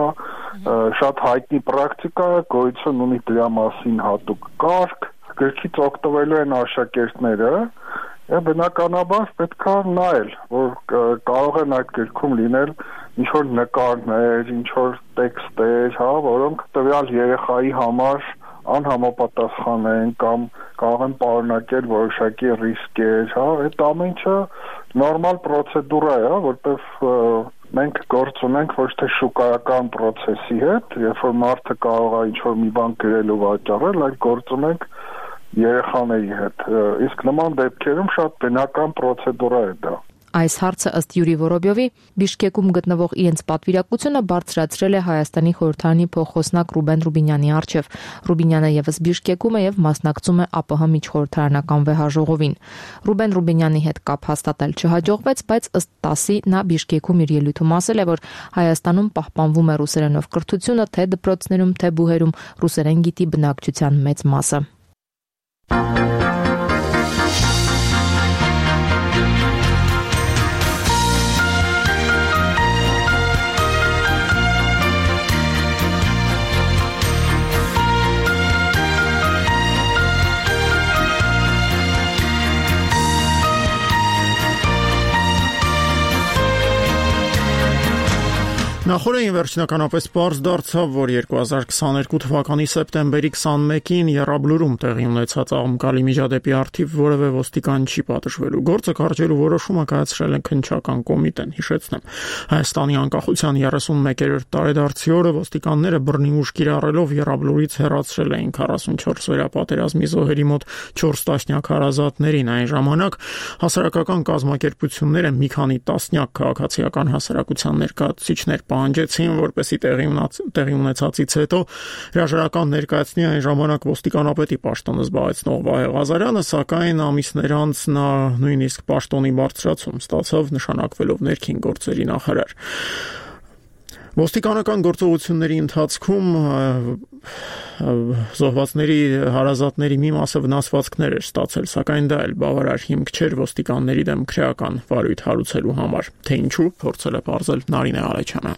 շատ հայտնի պրակտիկա է, գոյություն ունի դրա մասին հատուկ կարգ, գրքից օգտվելու են աշակերտները եւ բնականաբար պետք է նայել, որ կարող են այդ գրքում լինել ինչ որ նկարներ, ինչ որ տեքստեր, հա, որոնք տվյալ երեխայի համար անհամապատասխան են կամ կարող են պարունակել որոշակի ռիսկեր, հա, այդ ամեն ինչը նորմալ պրոցեդուրա է, որտեղ մենք գործ ունենք ոչ թե շուկայական process-ի հետ, երբ որ մարդը կարող է ինչ որ մի բան գրել ու վաճառել, այլ գործ ունենք երեխաների հետ։ Իսկ նման դեպքերում շատ բնական պրոցեդուրա է դա։ Այս հարցը ըստ Յուրի Վորոբյովի Բիշկեկում գտնվող իրենց պատվիրակությունը բարձրացրել է Հայաստանի խորհրդարանի փոխոսնակ Ռուբեն Ռուբինյանի առջև։ Ռուբինյանը եւս Բիշկեկում է եւ մասնակցում է ԱՊՀ միջխորհրդարանական վեհաժողովին։ Ռուբեն Ռուբինյանի հետ կապ հաստատել չհաջողվեց, բայց ըստ ՏԱՍ-ի նա Բիշկեկում իր ելույթում ասել է, որ Հայաստանում պահպանվում է ռուսերենով կրթությունը, թե դպրոցներում, թե բուհերում ռուսերեն գիտի բնակչության մեծ մասը։ Նախորդին վերջնականապես պարզ դարձավ, որ երկու հազար քսաներկու թվականի սեպտեմբերի քսանմեկին Եռաբլուրում տեղի ունեցած աղմկալի միջադեպի առթիվ որևէ ոստիկան չի պատժվելու։ Գործը կարճելու որոշումը կայացրել են քննչական կոմիտեն, հիշեցնեմ։ Հայաստանի անկախության երեսունմեկերորդ տարեդարձի օրը ոստիկանները բռնի ուժ կիրառելով Եռաբլուրից հեռացրել էին քառասունչորս վերապատերազմի զոհերի մոտ չորս տասնյակ հարազատներին։ Այն ժամանակ հասարակական կազմակերպությունները մի քանի տասնյակ քաղաքացիական հասարակության ներկայացուցիչներ պահանջեցին, որպեսզի տեղի տեղի ունեցածից հետո հրաժարական ներկայացնի այն ժամանակ ոստիկանապետի պաշտոնը զբաղեցնող Վահե Ղազարյանը, սակայն ամիսներ անց նա նույնիսկ պաշտոնի բարձրացում ստացավ, նշանակվելով ներքին գործերի նախարար։ Ոստիկանական գործողությունների ընթացքում զոհվածների հարազատների մի մասը վնասվածքներ էր ստացել, սակայն դա էլ բավարար հիմք չէր ոստիկանների դեմ քրեական վարույթ հարուցելու համար։ Թե ինչու, փորձել է պարզել Նարինե Ալեչյանը։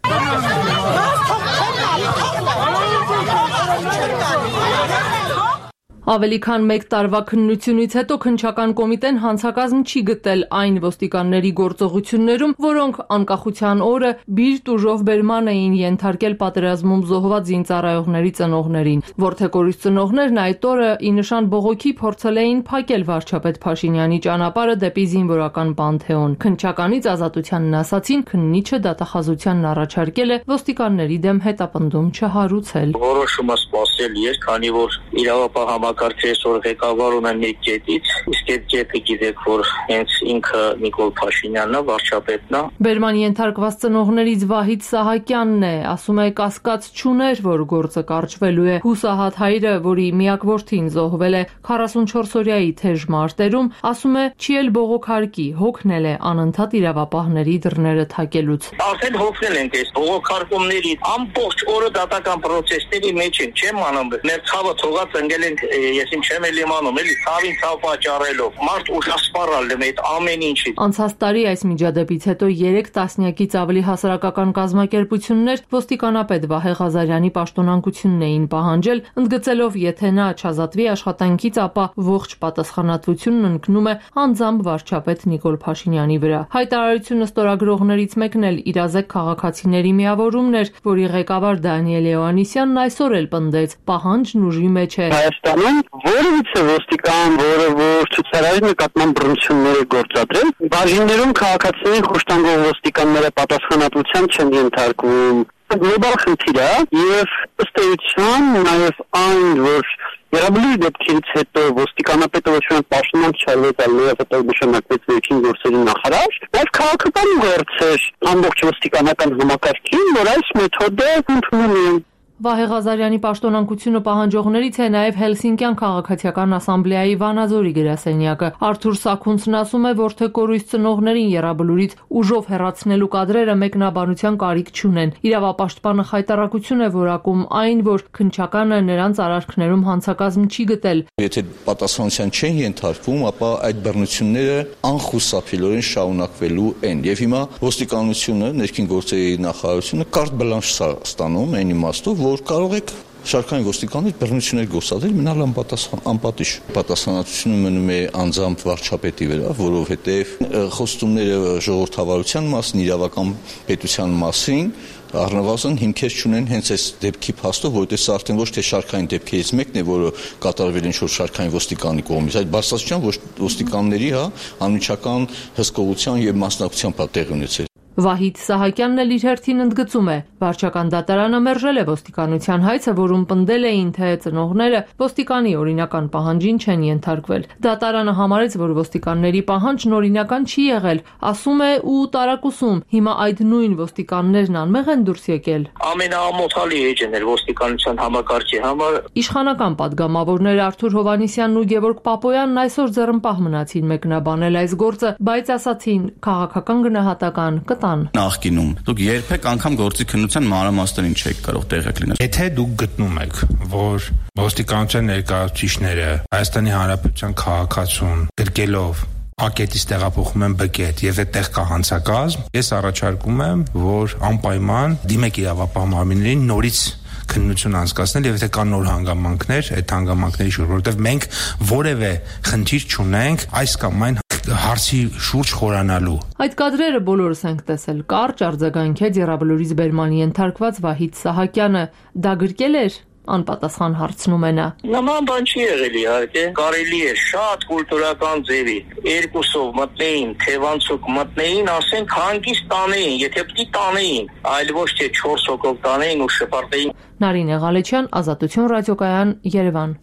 Ավելի քան մեկ տարվա քննությունից հետո քննչական կոմիտեն հանցակազմ չի գտել այն ոստիկանների գործողություններում, որոնք անկախության օրը բիրտ ուժով բերման էին ենթարկել պատերազմում զոհված զինծառայողների ծնողներին։ Որդեկորույս ծնողներն այդ օրը ի նշան բողոքի փորձել էին փակել վարչապետ Փաշինյանի ճանապարհը դեպի զինվորական Պանթեոն։ Քննչականից ազատությանն ասացին, քննիչը դատախազությանն առաջարկել է ոստիկանների դեմ հետապնդում չհարուցել։ Որոշումը սպասել էր, քանի որ իրավապահ Կարծես ղեկավար ունեն մի կետից, իսկ այդ կետը գիտեք, որ հենց ինքը Նիկոլ Փաշինյանն է, վարչապետն է։ Բերման ենթարկված ծնողներից Վահիթ Սահակյանն է, ասում է կասկած չուներ, որ գործը կարճվելու է։ Հուսահատ հայրը, որի միակ որդին զոհվել է քառասունչորսօրյայի թեժ մարտերում, ասում է չի էլ բողոքարկի, հոգնել է անընդհատ իրավապահների դռները թակելուց։ Արդեն հոգնել ենք այս բողոքարկումների ամբողջ օրը դատական պրոցեսների մեջ են, չեմ անում։ Մեր ցավը թողած ընկել ենք ես ինչ չեմ էլ իմանում, էլի ցավին ցավ պատճառելով, մարդ ուշասպառալ է այդ ամեն ինչի։ Անցած տարի այս միջադեպից հետո երեք տասնյակից ավելի հասարակական կազմակերպություններ ոստիկանապետ Վահե Ղազարյանի պաշտոնանկությունն էին պահանջել, ընդգծելով, եթե նա չազատվի աշխատանքից, ապա ողջ պատասխանատվությունն ընկնում է անձամբ վարչապետ Նիկոլ Փաշինյանի վրա։ Հայտարարությունը ստորագրողներից մեկն էլ իրազեկ քաղաքացիների միավորումն էր, որի ղեկավար Դանիել Հովհաննիսյանն այսօր էլ պնդեց, պահանջն ուժի մեջ է։ Հայաստանում որևիցե ոստիկան, որը որ ցուցարարի նկատմամբ բռնություններ է գործադրել, բաժիններում քաղաքացիներին խոշտանգող ոստիկանները պատասխանատվության չեն ենթարկվում։ Գլոբալ խնդիր է եւ ըստ էության նաեւ այն, որ Եռաբլուրի դեպքերից հետո ոստիկանապետը ոչ միայն պաշտոնանկ չարվեց, այլև հետո նշանակվեց ներքին գործերի նախարար, նաեւ քաղաքական գործ էր ամբողջ ոստիկանական համակարգին, որ այս մեթոդը ընդունում են։ Վահե Ղազարյանի պաշտոնանկությունը պահանջողներից է նաև Հելսինկյան քաղաքացիական ասամբլեայի Վանաձորի գրասենյակը։ Արթուր Սաքունցն ասում է, որ թե կորույս ծնողներին Եռաբլուրից ուժով հեռացնելու կադրերը մեկնաբանության կարիք չունեն։ Իրավապաշտպանը խայտառակություն է որակում այն, որ քննչականը նրանց արարքներում հանցակազմ չի գտել։ Եթե պատասխանատվության չեն ենթարկվում, ապա այդ բռնությունները անխուսափելիորեն շարունակվելու են։ Եվ հիմա ոստիկանությունը, ներքին գործերի նախարարությունը կարտ բլանշ ստանում այն իմաստով, որ կարող եք շարքային ոստիկաններ բռնություններ գործադրել, մնալ անպատիժ։ Պատասխանատվությունը մնում է անձամբ վարչապետի վրա, որովհետև խոստումները ժողովրդավարության մասին, իրավական պետության մասին առնվազն հիմքեր չունեն հենց այս դեպքի փաստով, որովհետև սա արդեն ոչ թե շարքային դեպքերից մեկն է, որը կատարվել են շուրջ շարքային ոստիկանի կողմից, այլ բարձրաստիճան ոստիկանների, հա, անմիջական հսկողության եւ մասնակցությամբ տեղի ունեցել։ Վահիթ Սահակյանն էլ իր հերթին ընդգծում է, վարչական դատարանը մերժել է ոստիկանության հայցը, որում պնդել էին, թե ծնողները ոստիկանի օրինական պահանջին չեն ենթարկվել։ Դատարանը համարեց, որ ոստիկանների պահանջն օրինական չի եղել, ասում է ու տարակուսում, հիմա այդ նույն ոստիկաններն անմեղ են դուրս եկել։ Ամենաամոթալի էջն էր ոստիկանության համակարգի համար։ Իշխանական падգամավորներ Արթուր Հովհաննիսյանն ու Գևորգ Պապոյանն այսօր ձեռնպահ մնացին մեկնաբանել այս գործը, բայց ասացին քաղաքական գնահատական Նախկինում դուք երբեք անգամ գործի քննության մանրամասներին չեք կարող տեղյակ լինել։ Եթե դուք գտնում եք, որ ոստիկանության ներկայացուցիչները Հայաստանի Հանրապետության քաղաքացուն գրկելով ակետից տեղափոխում են բկետ եւ այդտեղ կա հանցակազմ, ես առաջարկում եմ, որ անպայման դիմեք իրավապահ մարմիններին նորից քննություն անցկացնել եւ եթե կան նոր հանգամանքներ, այդ հանգամանքների շուրջ, որովհետեւ մենք որևէ խնդիր չունենք այս կամ այն այդ հարցի շուրջ խորանալու։ Այդ կադրերը բոլորս ենք տեսել։ Կարճ արձագանքեց Եռաբլուրից բերման ենթարկված Վահիթ Սահակյանը։ Դա գրկել էր, անպատասխան հարցնում է նա։ Նման բան չի եղել իհարկե, կարելի է շատ կուլտուրական ձևի երկուսով մտնեին, թևանցուկ մտնեին, ասենք հանգիստ տանեին, եթե պիտի տանեին, այլ ոչ թե չորս հոգով տանեին ու շպրտեին։ Նարինե Ղալեչյան, Ազատություն ռադիոկայան, Երևան։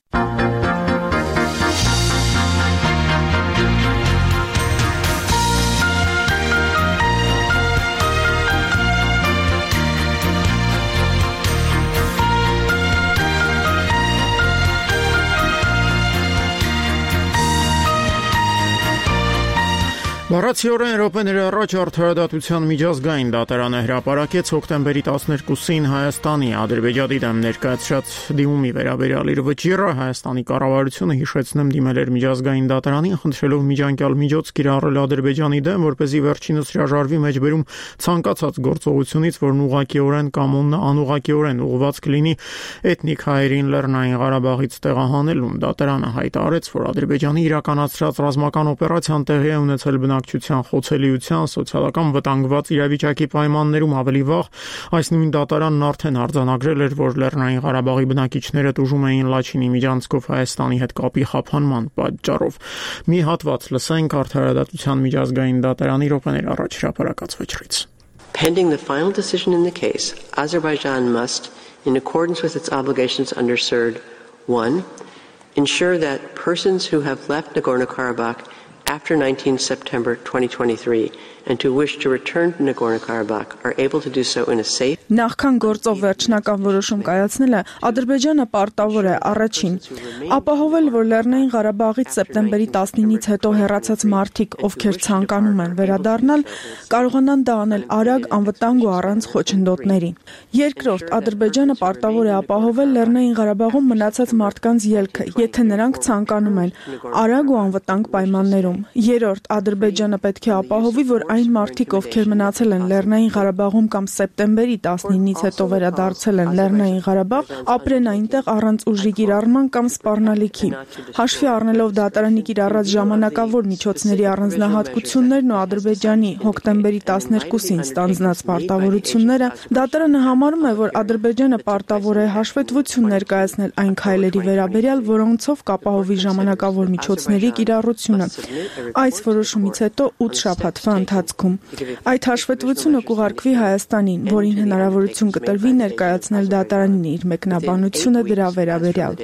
Բառացիորեն րոպեների առաջ արդարադատության միջազգային դատարանը հրապարակեց հոկտեմբերի տասներկուսին Հայաստանի Ադրբեջանի դեմ ներկայացրած դիմումի վերաբերյալ իր վճիռը։ Հայաստանի կառավարությունը, հիշեցնեմ, դիմել էր միջազգային դատարանին, խնդրելով միջանկյալ միջոց կիրառել Ադրբեջանի դեմ, որպեսզի վերջինս հրաժարվի մեջբերում ցանկացած գործողությունից, որն ուղղակիորեն կամ անուղղակիորեն ուղղված կլինի էթնիկ հայերին Լեռնային Ղարաբաղից տեղահանելուն։ Դատարանը հայտարարեց, որ Ադրբեջանի իրականացրած ռազմական օպերացիան տեղի է ունեցել բնակչության խոցելիության, սոցիալական վտանգված իրավիճակի պայմաններում ավելի վաղ այս նույն դատարանն արդեն արձանագրել էր, որ Լեռնային Ղարաբաղի բնակիչները տուժում էին Լաչինի միջանցքով Հայաստանի հետ կապի խափանման պատճառով։ Մի հատված լսենք արդարադատության միջազգային դատարանի րոպեներ առաջ հրապարակած վճռից։ Pending the final decision in the case, Azerbaijan must, in accordance with its obligations under C E R D one, ensure that persons who have left Nagorno-Karabakh after nineteenth September twenty twenty-three and who wish to return to Nagorno-Karabakh are able to do so in a safe. Նախքան գործով վերջնական որոշում կայացնելը Ադրբեջանը պարտավոր է առաջին ապահովել, որ Լեռնային Ղարաբաղից սեպտեմբերի տասնինից հետո հեռացած մարդիկ, ովքեր ցանկանում են վերադառնալ, կարողանան դա անել արագ, անվտանգ ու առանց խոչընդոտների։ Երկրորդ, Ադրբեջանը պարտավոր է ապահովել Լեռնային Ղարաբաղում մնացած մարդկանց ելքը, եթե նրանք ցանկանում են, արագ ու անվտանգ պայմաններում։ Երրորդ, Ադրբեջանը պետք է ապահովի, որ այն մարդիկ, ովքեր մնացել են Լեռնային Ղարաբաղում կամ սեպտեմբերի տասնինից հետո վերադարձել են Լեռնային Ղարաբաղ, ապրեն այնտեղ առանց ուժի կիրառման կամ սպառնալիքի։ Հաշվի առնելով դատարանի կիրառած ժամանակավոր միջոցների առանձնահատկություններն ու Ադրբեջանի հոկտեմբերի տասներկուսին ստանձնած պարտավորությունները, դատարանը համարում է, որ Ադրբեջանը պարտավոր է հաշվետվություն ներկայացնել այն քայլերի վերաբերյալ, որոնցով կապահովի ժամանակավոր միջոցների կիրառությունը։ Այս որոշումից հետո ութ շաբաթվա ընթացքում այդ հաշվետվությունը կուղարկվի Հայաստանին, որին հնարավորություն կտրվի ներկայացնել դատարանին իր մեկնաբանությունը դրա վերաբերյալ։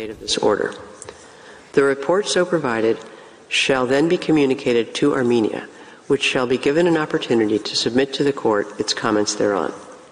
The report so provided shall then be communicated to Armenia, which shall be given an opportunity to submit to the court its comments thereon.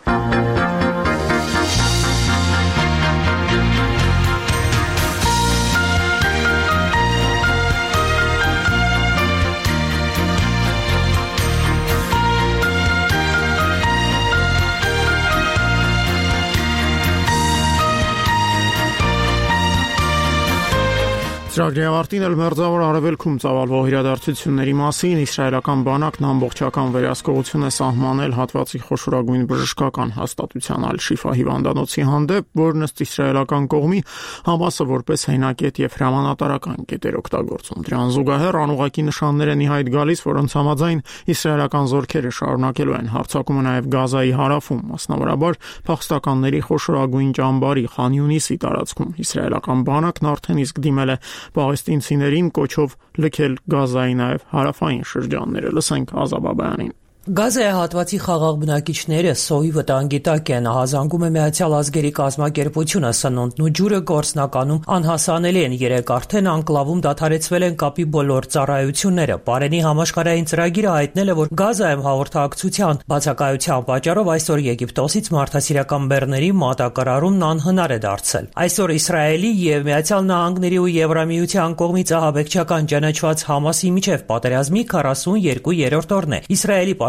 Ծրագրի ավարտին էլ մերձավոր արևելքում ծավալվող իրադարձությունների մասին իսրայելական բանակն ամբողջական վերահսկողություն է սահմանել հատվածի խոշորագույն բժշկական հաստատության Ալ-Շիֆա հիվանդանոցի հանդեպ, որն ըստ իսրայելական կողմի Համասը որպես հենակետ եւ հրամանատարական կետ էր օգտագործում։ Դրան զուգահեռ անուղղակի նշաններ են ի հայտ գալիս, որոնց համաձայն իսրայելական զորքերը շարունակելու են հարձակումը նաեւ Գազայի հարավում, մասնավորաբար փախստականների խոշորագույն ճամբարի Խան Յունիսի տարածքում։ Իսրայելական բանակն արդեն իսկ դիմել է պաղեստինցիներին կոչով լքել Գազայի նաև հարավային շրջանները։ Լսենք Ազաբաբյանին։ Գազայի հատվածի խաղաղ բնակիչները սոյի վտանգի տակ են, ահազանգում է Միացյալ Ազգերի կազմակերպությունը, սնունդն ու ջուրը գործնականում անհասանելի են, երեք արդեն անկլավում դադարեցվել են կապի բոլոր ծառայությունները։ Պարենի համաշխարհային ծրագիրը հայտնել է, որ Գազայում հաղորդակցության բացակայության պատճառով այսօր Եգիպտոսից մարդասիրական բեռների մատակարարումն անհնար է դարձել։ Այսօր Իսրայելի եւ Միացյալ Նահանգների ու Եվրամիության կողմից ահաբեկչական ճանաչված Համասի միջև պատերազմի քառասունյոթերորդ օրն է։ Իսրայելի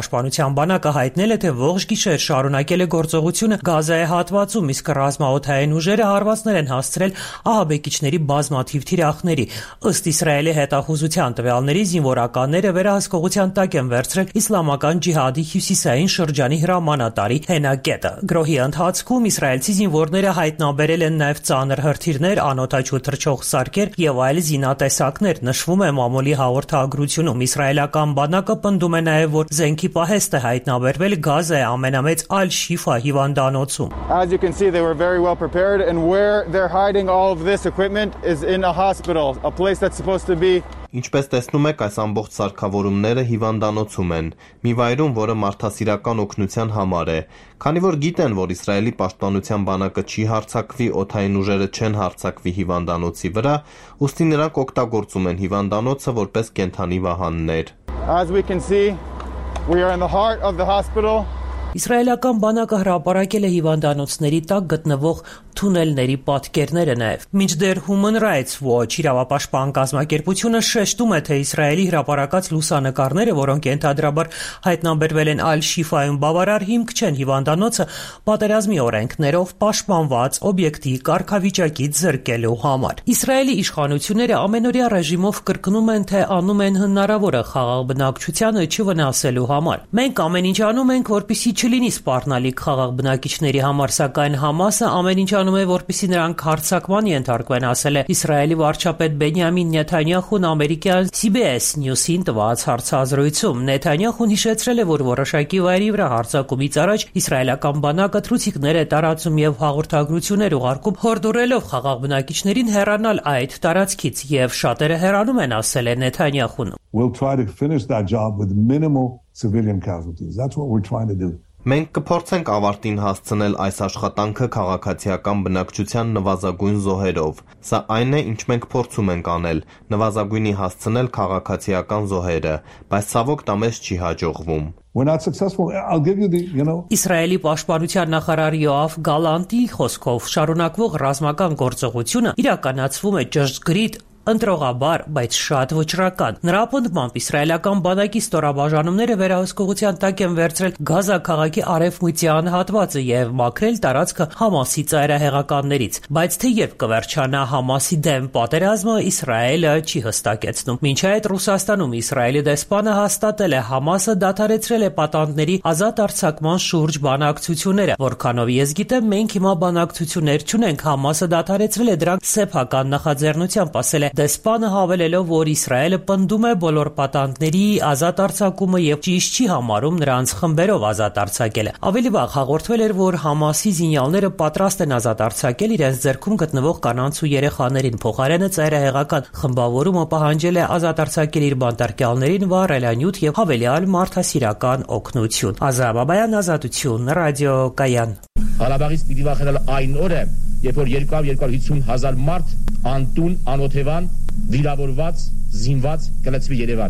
պաշտպանության բանակը հայտնել է, թե ողջ գիշեր շարունակել է գործողությունը Գազայի հատվածում, իսկ ռազմաօդային ուժերը հարվածներ են հասցրել ահաբեկիչների բազմաթիվ թիրախների։ Ըստ Իսրայելի հետախուզության տվյալների, զինվորականները վերահսկողության տակ են վերցրել իսլամական ջիհադի հյուսիսային շրջանի հրամանատարի հենակետը։ Գրոհի ընթացքում իսրայելցի զինվորները հայտնաբերել են նաև ծանր հրթիռներ, անօդաչու թռչող սարքեր եւ այլ զինատեսակներ, նշվում է մամուլի հաղորդագրությունում։ Իսրայելական բանակը պնդում է նաև, որ զենքի պահեստ է հայտնաբերվել Գազայի ամենամեծ Al-Shifa հիվանդանոցում։ As you can see, they were very well prepared, and where they're hiding all of this equipment is in a hospital, a place that's supposed to be. Ինչպես տեսնում եք, այս ամբողջ սարքավորումները հիվանդանոցում են, մի վայրում, որը մարդասիրական օգնության համար է, քանի որ գիտեն, որ Իսրայելի պաշտպանության բանակը չի հարձակվի, օդային ուժերը չեն հարձակվի հիվանդանոցի վրա, ուստի նրանք օգտագործում են հիվանդանոցը որպես կենդանի վահաններ։ As we can see, we are in the heart of the hospital. Իսրայելական բանակը հրապարակել է հիվանդանոցների տակ գտնվող թունելների պատկերները նաև։ Մինչդեռ Human Rights Watch իրավապաշտպան կազմակերպությունը շեշտում է, թե Իսրայելի հրապարակած լուսանկարները, որոնք ենթադրաբար հայտնաբերվել են Al-Shifa-ում, բավարար հիմք չեն հիվանդանոցը պատերազմի օրենքներով պաշտպանված օբյեկտի կարգավիճակից զրկելու համար։ Իսրայելի իշխանությունները ամենօրյա ռեժիմով կրկնում են, թե անում են հնարավորը խաղաղ բնակչությանը չվնասելու համար։ Մենք ամեն ինչ անում ենք, որպեսզի չլինի սպառնալիք խաղաղ բնակիչների համար, սակայն Համասը ամեն ինչ անում է, որպեսզի նրանք հարձակման ենթարկվեն, ասել է Իսրայելի վարչապետ Բենյամին Նեթանյախուն ամերիկյան C B S News-ին տված հարցազրույցում։ Նեթանյախուն հիշեցրել է, որ որոշակի վայրի վրա հարձակումից առաջ իսրայելական բանակը թռուցիկներ է տարածում եւ հաղորդագրություններ ուղարկում, հորդորելով խաղաղ բնակիչներին հեռանալ այդ տարածքից, եւ շատերը հեռանում են, ասել է Նեթանյախուն։ We'll try to finish that job with minimal civilian casualties. That's what we're trying to do. Մենք կփորձենք ավարտին հասցնել այս աշխատանքը քաղաքացիական բնակչության նվազագույն զոհերով։ Սա այն է, ինչ մենք փորձում ենք անել, նվազագույնի հասցնել քաղաքացիական զոհերը, բայց ցավոք դա մեզ չի հաջողվում։ We're not successful. I'll give you the, you know. Իսրայելի պաշտպանության նախարար Յոաֆ Գալանտի խոսքով շարունակվող ռազմական գործողությունը իրականացվում է ճշգրիտ ընտրողաբար, բայց շատ վճռական։ Նրա պնդմամբ իսրայելական բանակի ստորաբաժանումները վերահսկողության տակ են վերցրել Գազա քաղաքի արևմտյան հատվածը եւ մաքրել տարածքը Համասի ծայրահեղականներից, բայց թե երբ կվերջանա Համասի դեմ պատերազմը, Իսրայելը չի հստակեցնում։ Մինչ այդ Ռուսաստանում Իսրայելի դեսպանը հաստատել է Համասը դադարեցրել է պատանդների ազատ արձակման շուրջ բանակցությունները, որքանով ես գիտեմ, մենք հիմա բանակցություններ չունենք, Համասը դադարեցրել է դրանք սեփական նախաձեռնությամբ, ասել է դեսպանը, հավելելով, որ Իսրայելը պնդում է բոլոր պատանդների ազատ արձակումը եւ ճիշտ չի համարում նրանց խմբերով ազատ արձակելը։ Ավելի վաղ հաղորդվել էր, որ Համասի զինյալները պատրաստ են ազատ արձակել իրենց ձեռքում գտնվող կանանց ու երեխաներին, փոխարենը ծայրահեղական խմբավորումը պահանջել է ազատ արձակել իր բանտարկյալներին վառելանյութ եւ հավելյալ մարդասիրական օգնություն։ Ազատ Բաբայան, Ազատություն, ռադիոկայան։ Ղարաբաղից պիտի վախենալ այն օրը, երբ որ երկու հարյուր հազար հազար մարդ անտուն, անօթևան, վիրավորված, զինված կլցվի Երևան։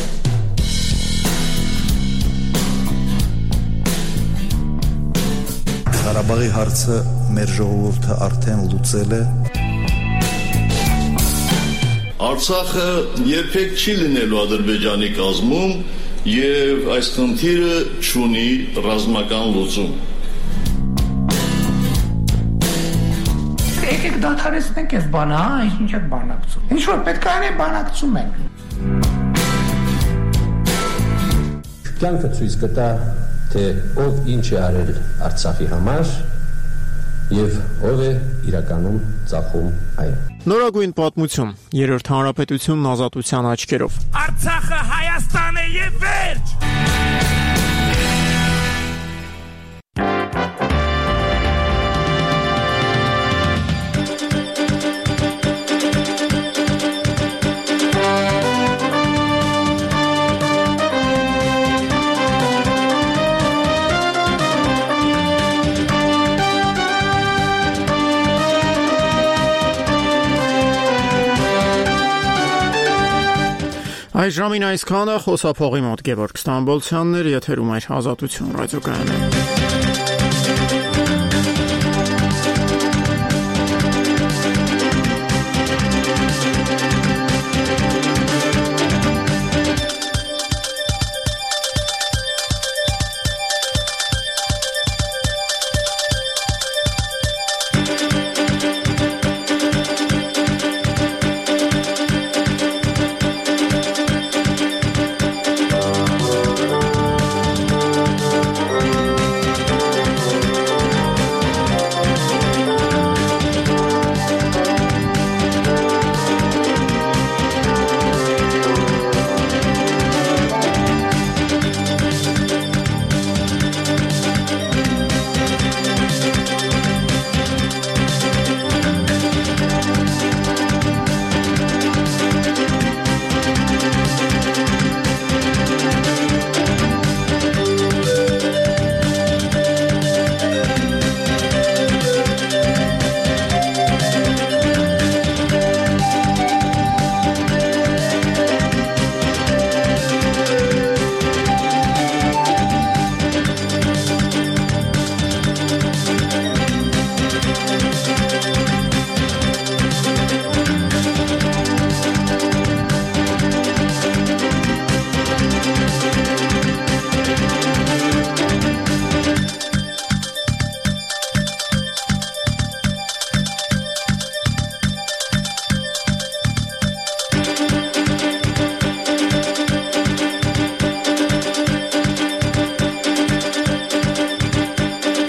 Ղարաբաղի հարցը մեր ժողովուրդը արդեն լուծել է։ Արցախը երբեք չի լինելու Ադրբեջանի կազմում եւ այս խնդիրը չունի ռազմական լուծում։ Եկեք դադարեցնենք այս բանը, հա, ինչ եք բանակցում։ Ինչ որ պետք է անենք, բանակցում ենք։ Կյանքը ցույց կտա, թե ով ինչ է արել Արցախի համար եւ ով է իրականում ծախում այն։ Նորագույն պատմություն, երրորդ հանրապետությունն ազատության աչքերով։ Արցախը Հայաստան է եւ վերջ։ Այս ժամին այսքանը, խոսափողի մոտ Գևորգ Ստամբոլցյանն էր, եթերում էր Ազատություն ռադիոկայանը։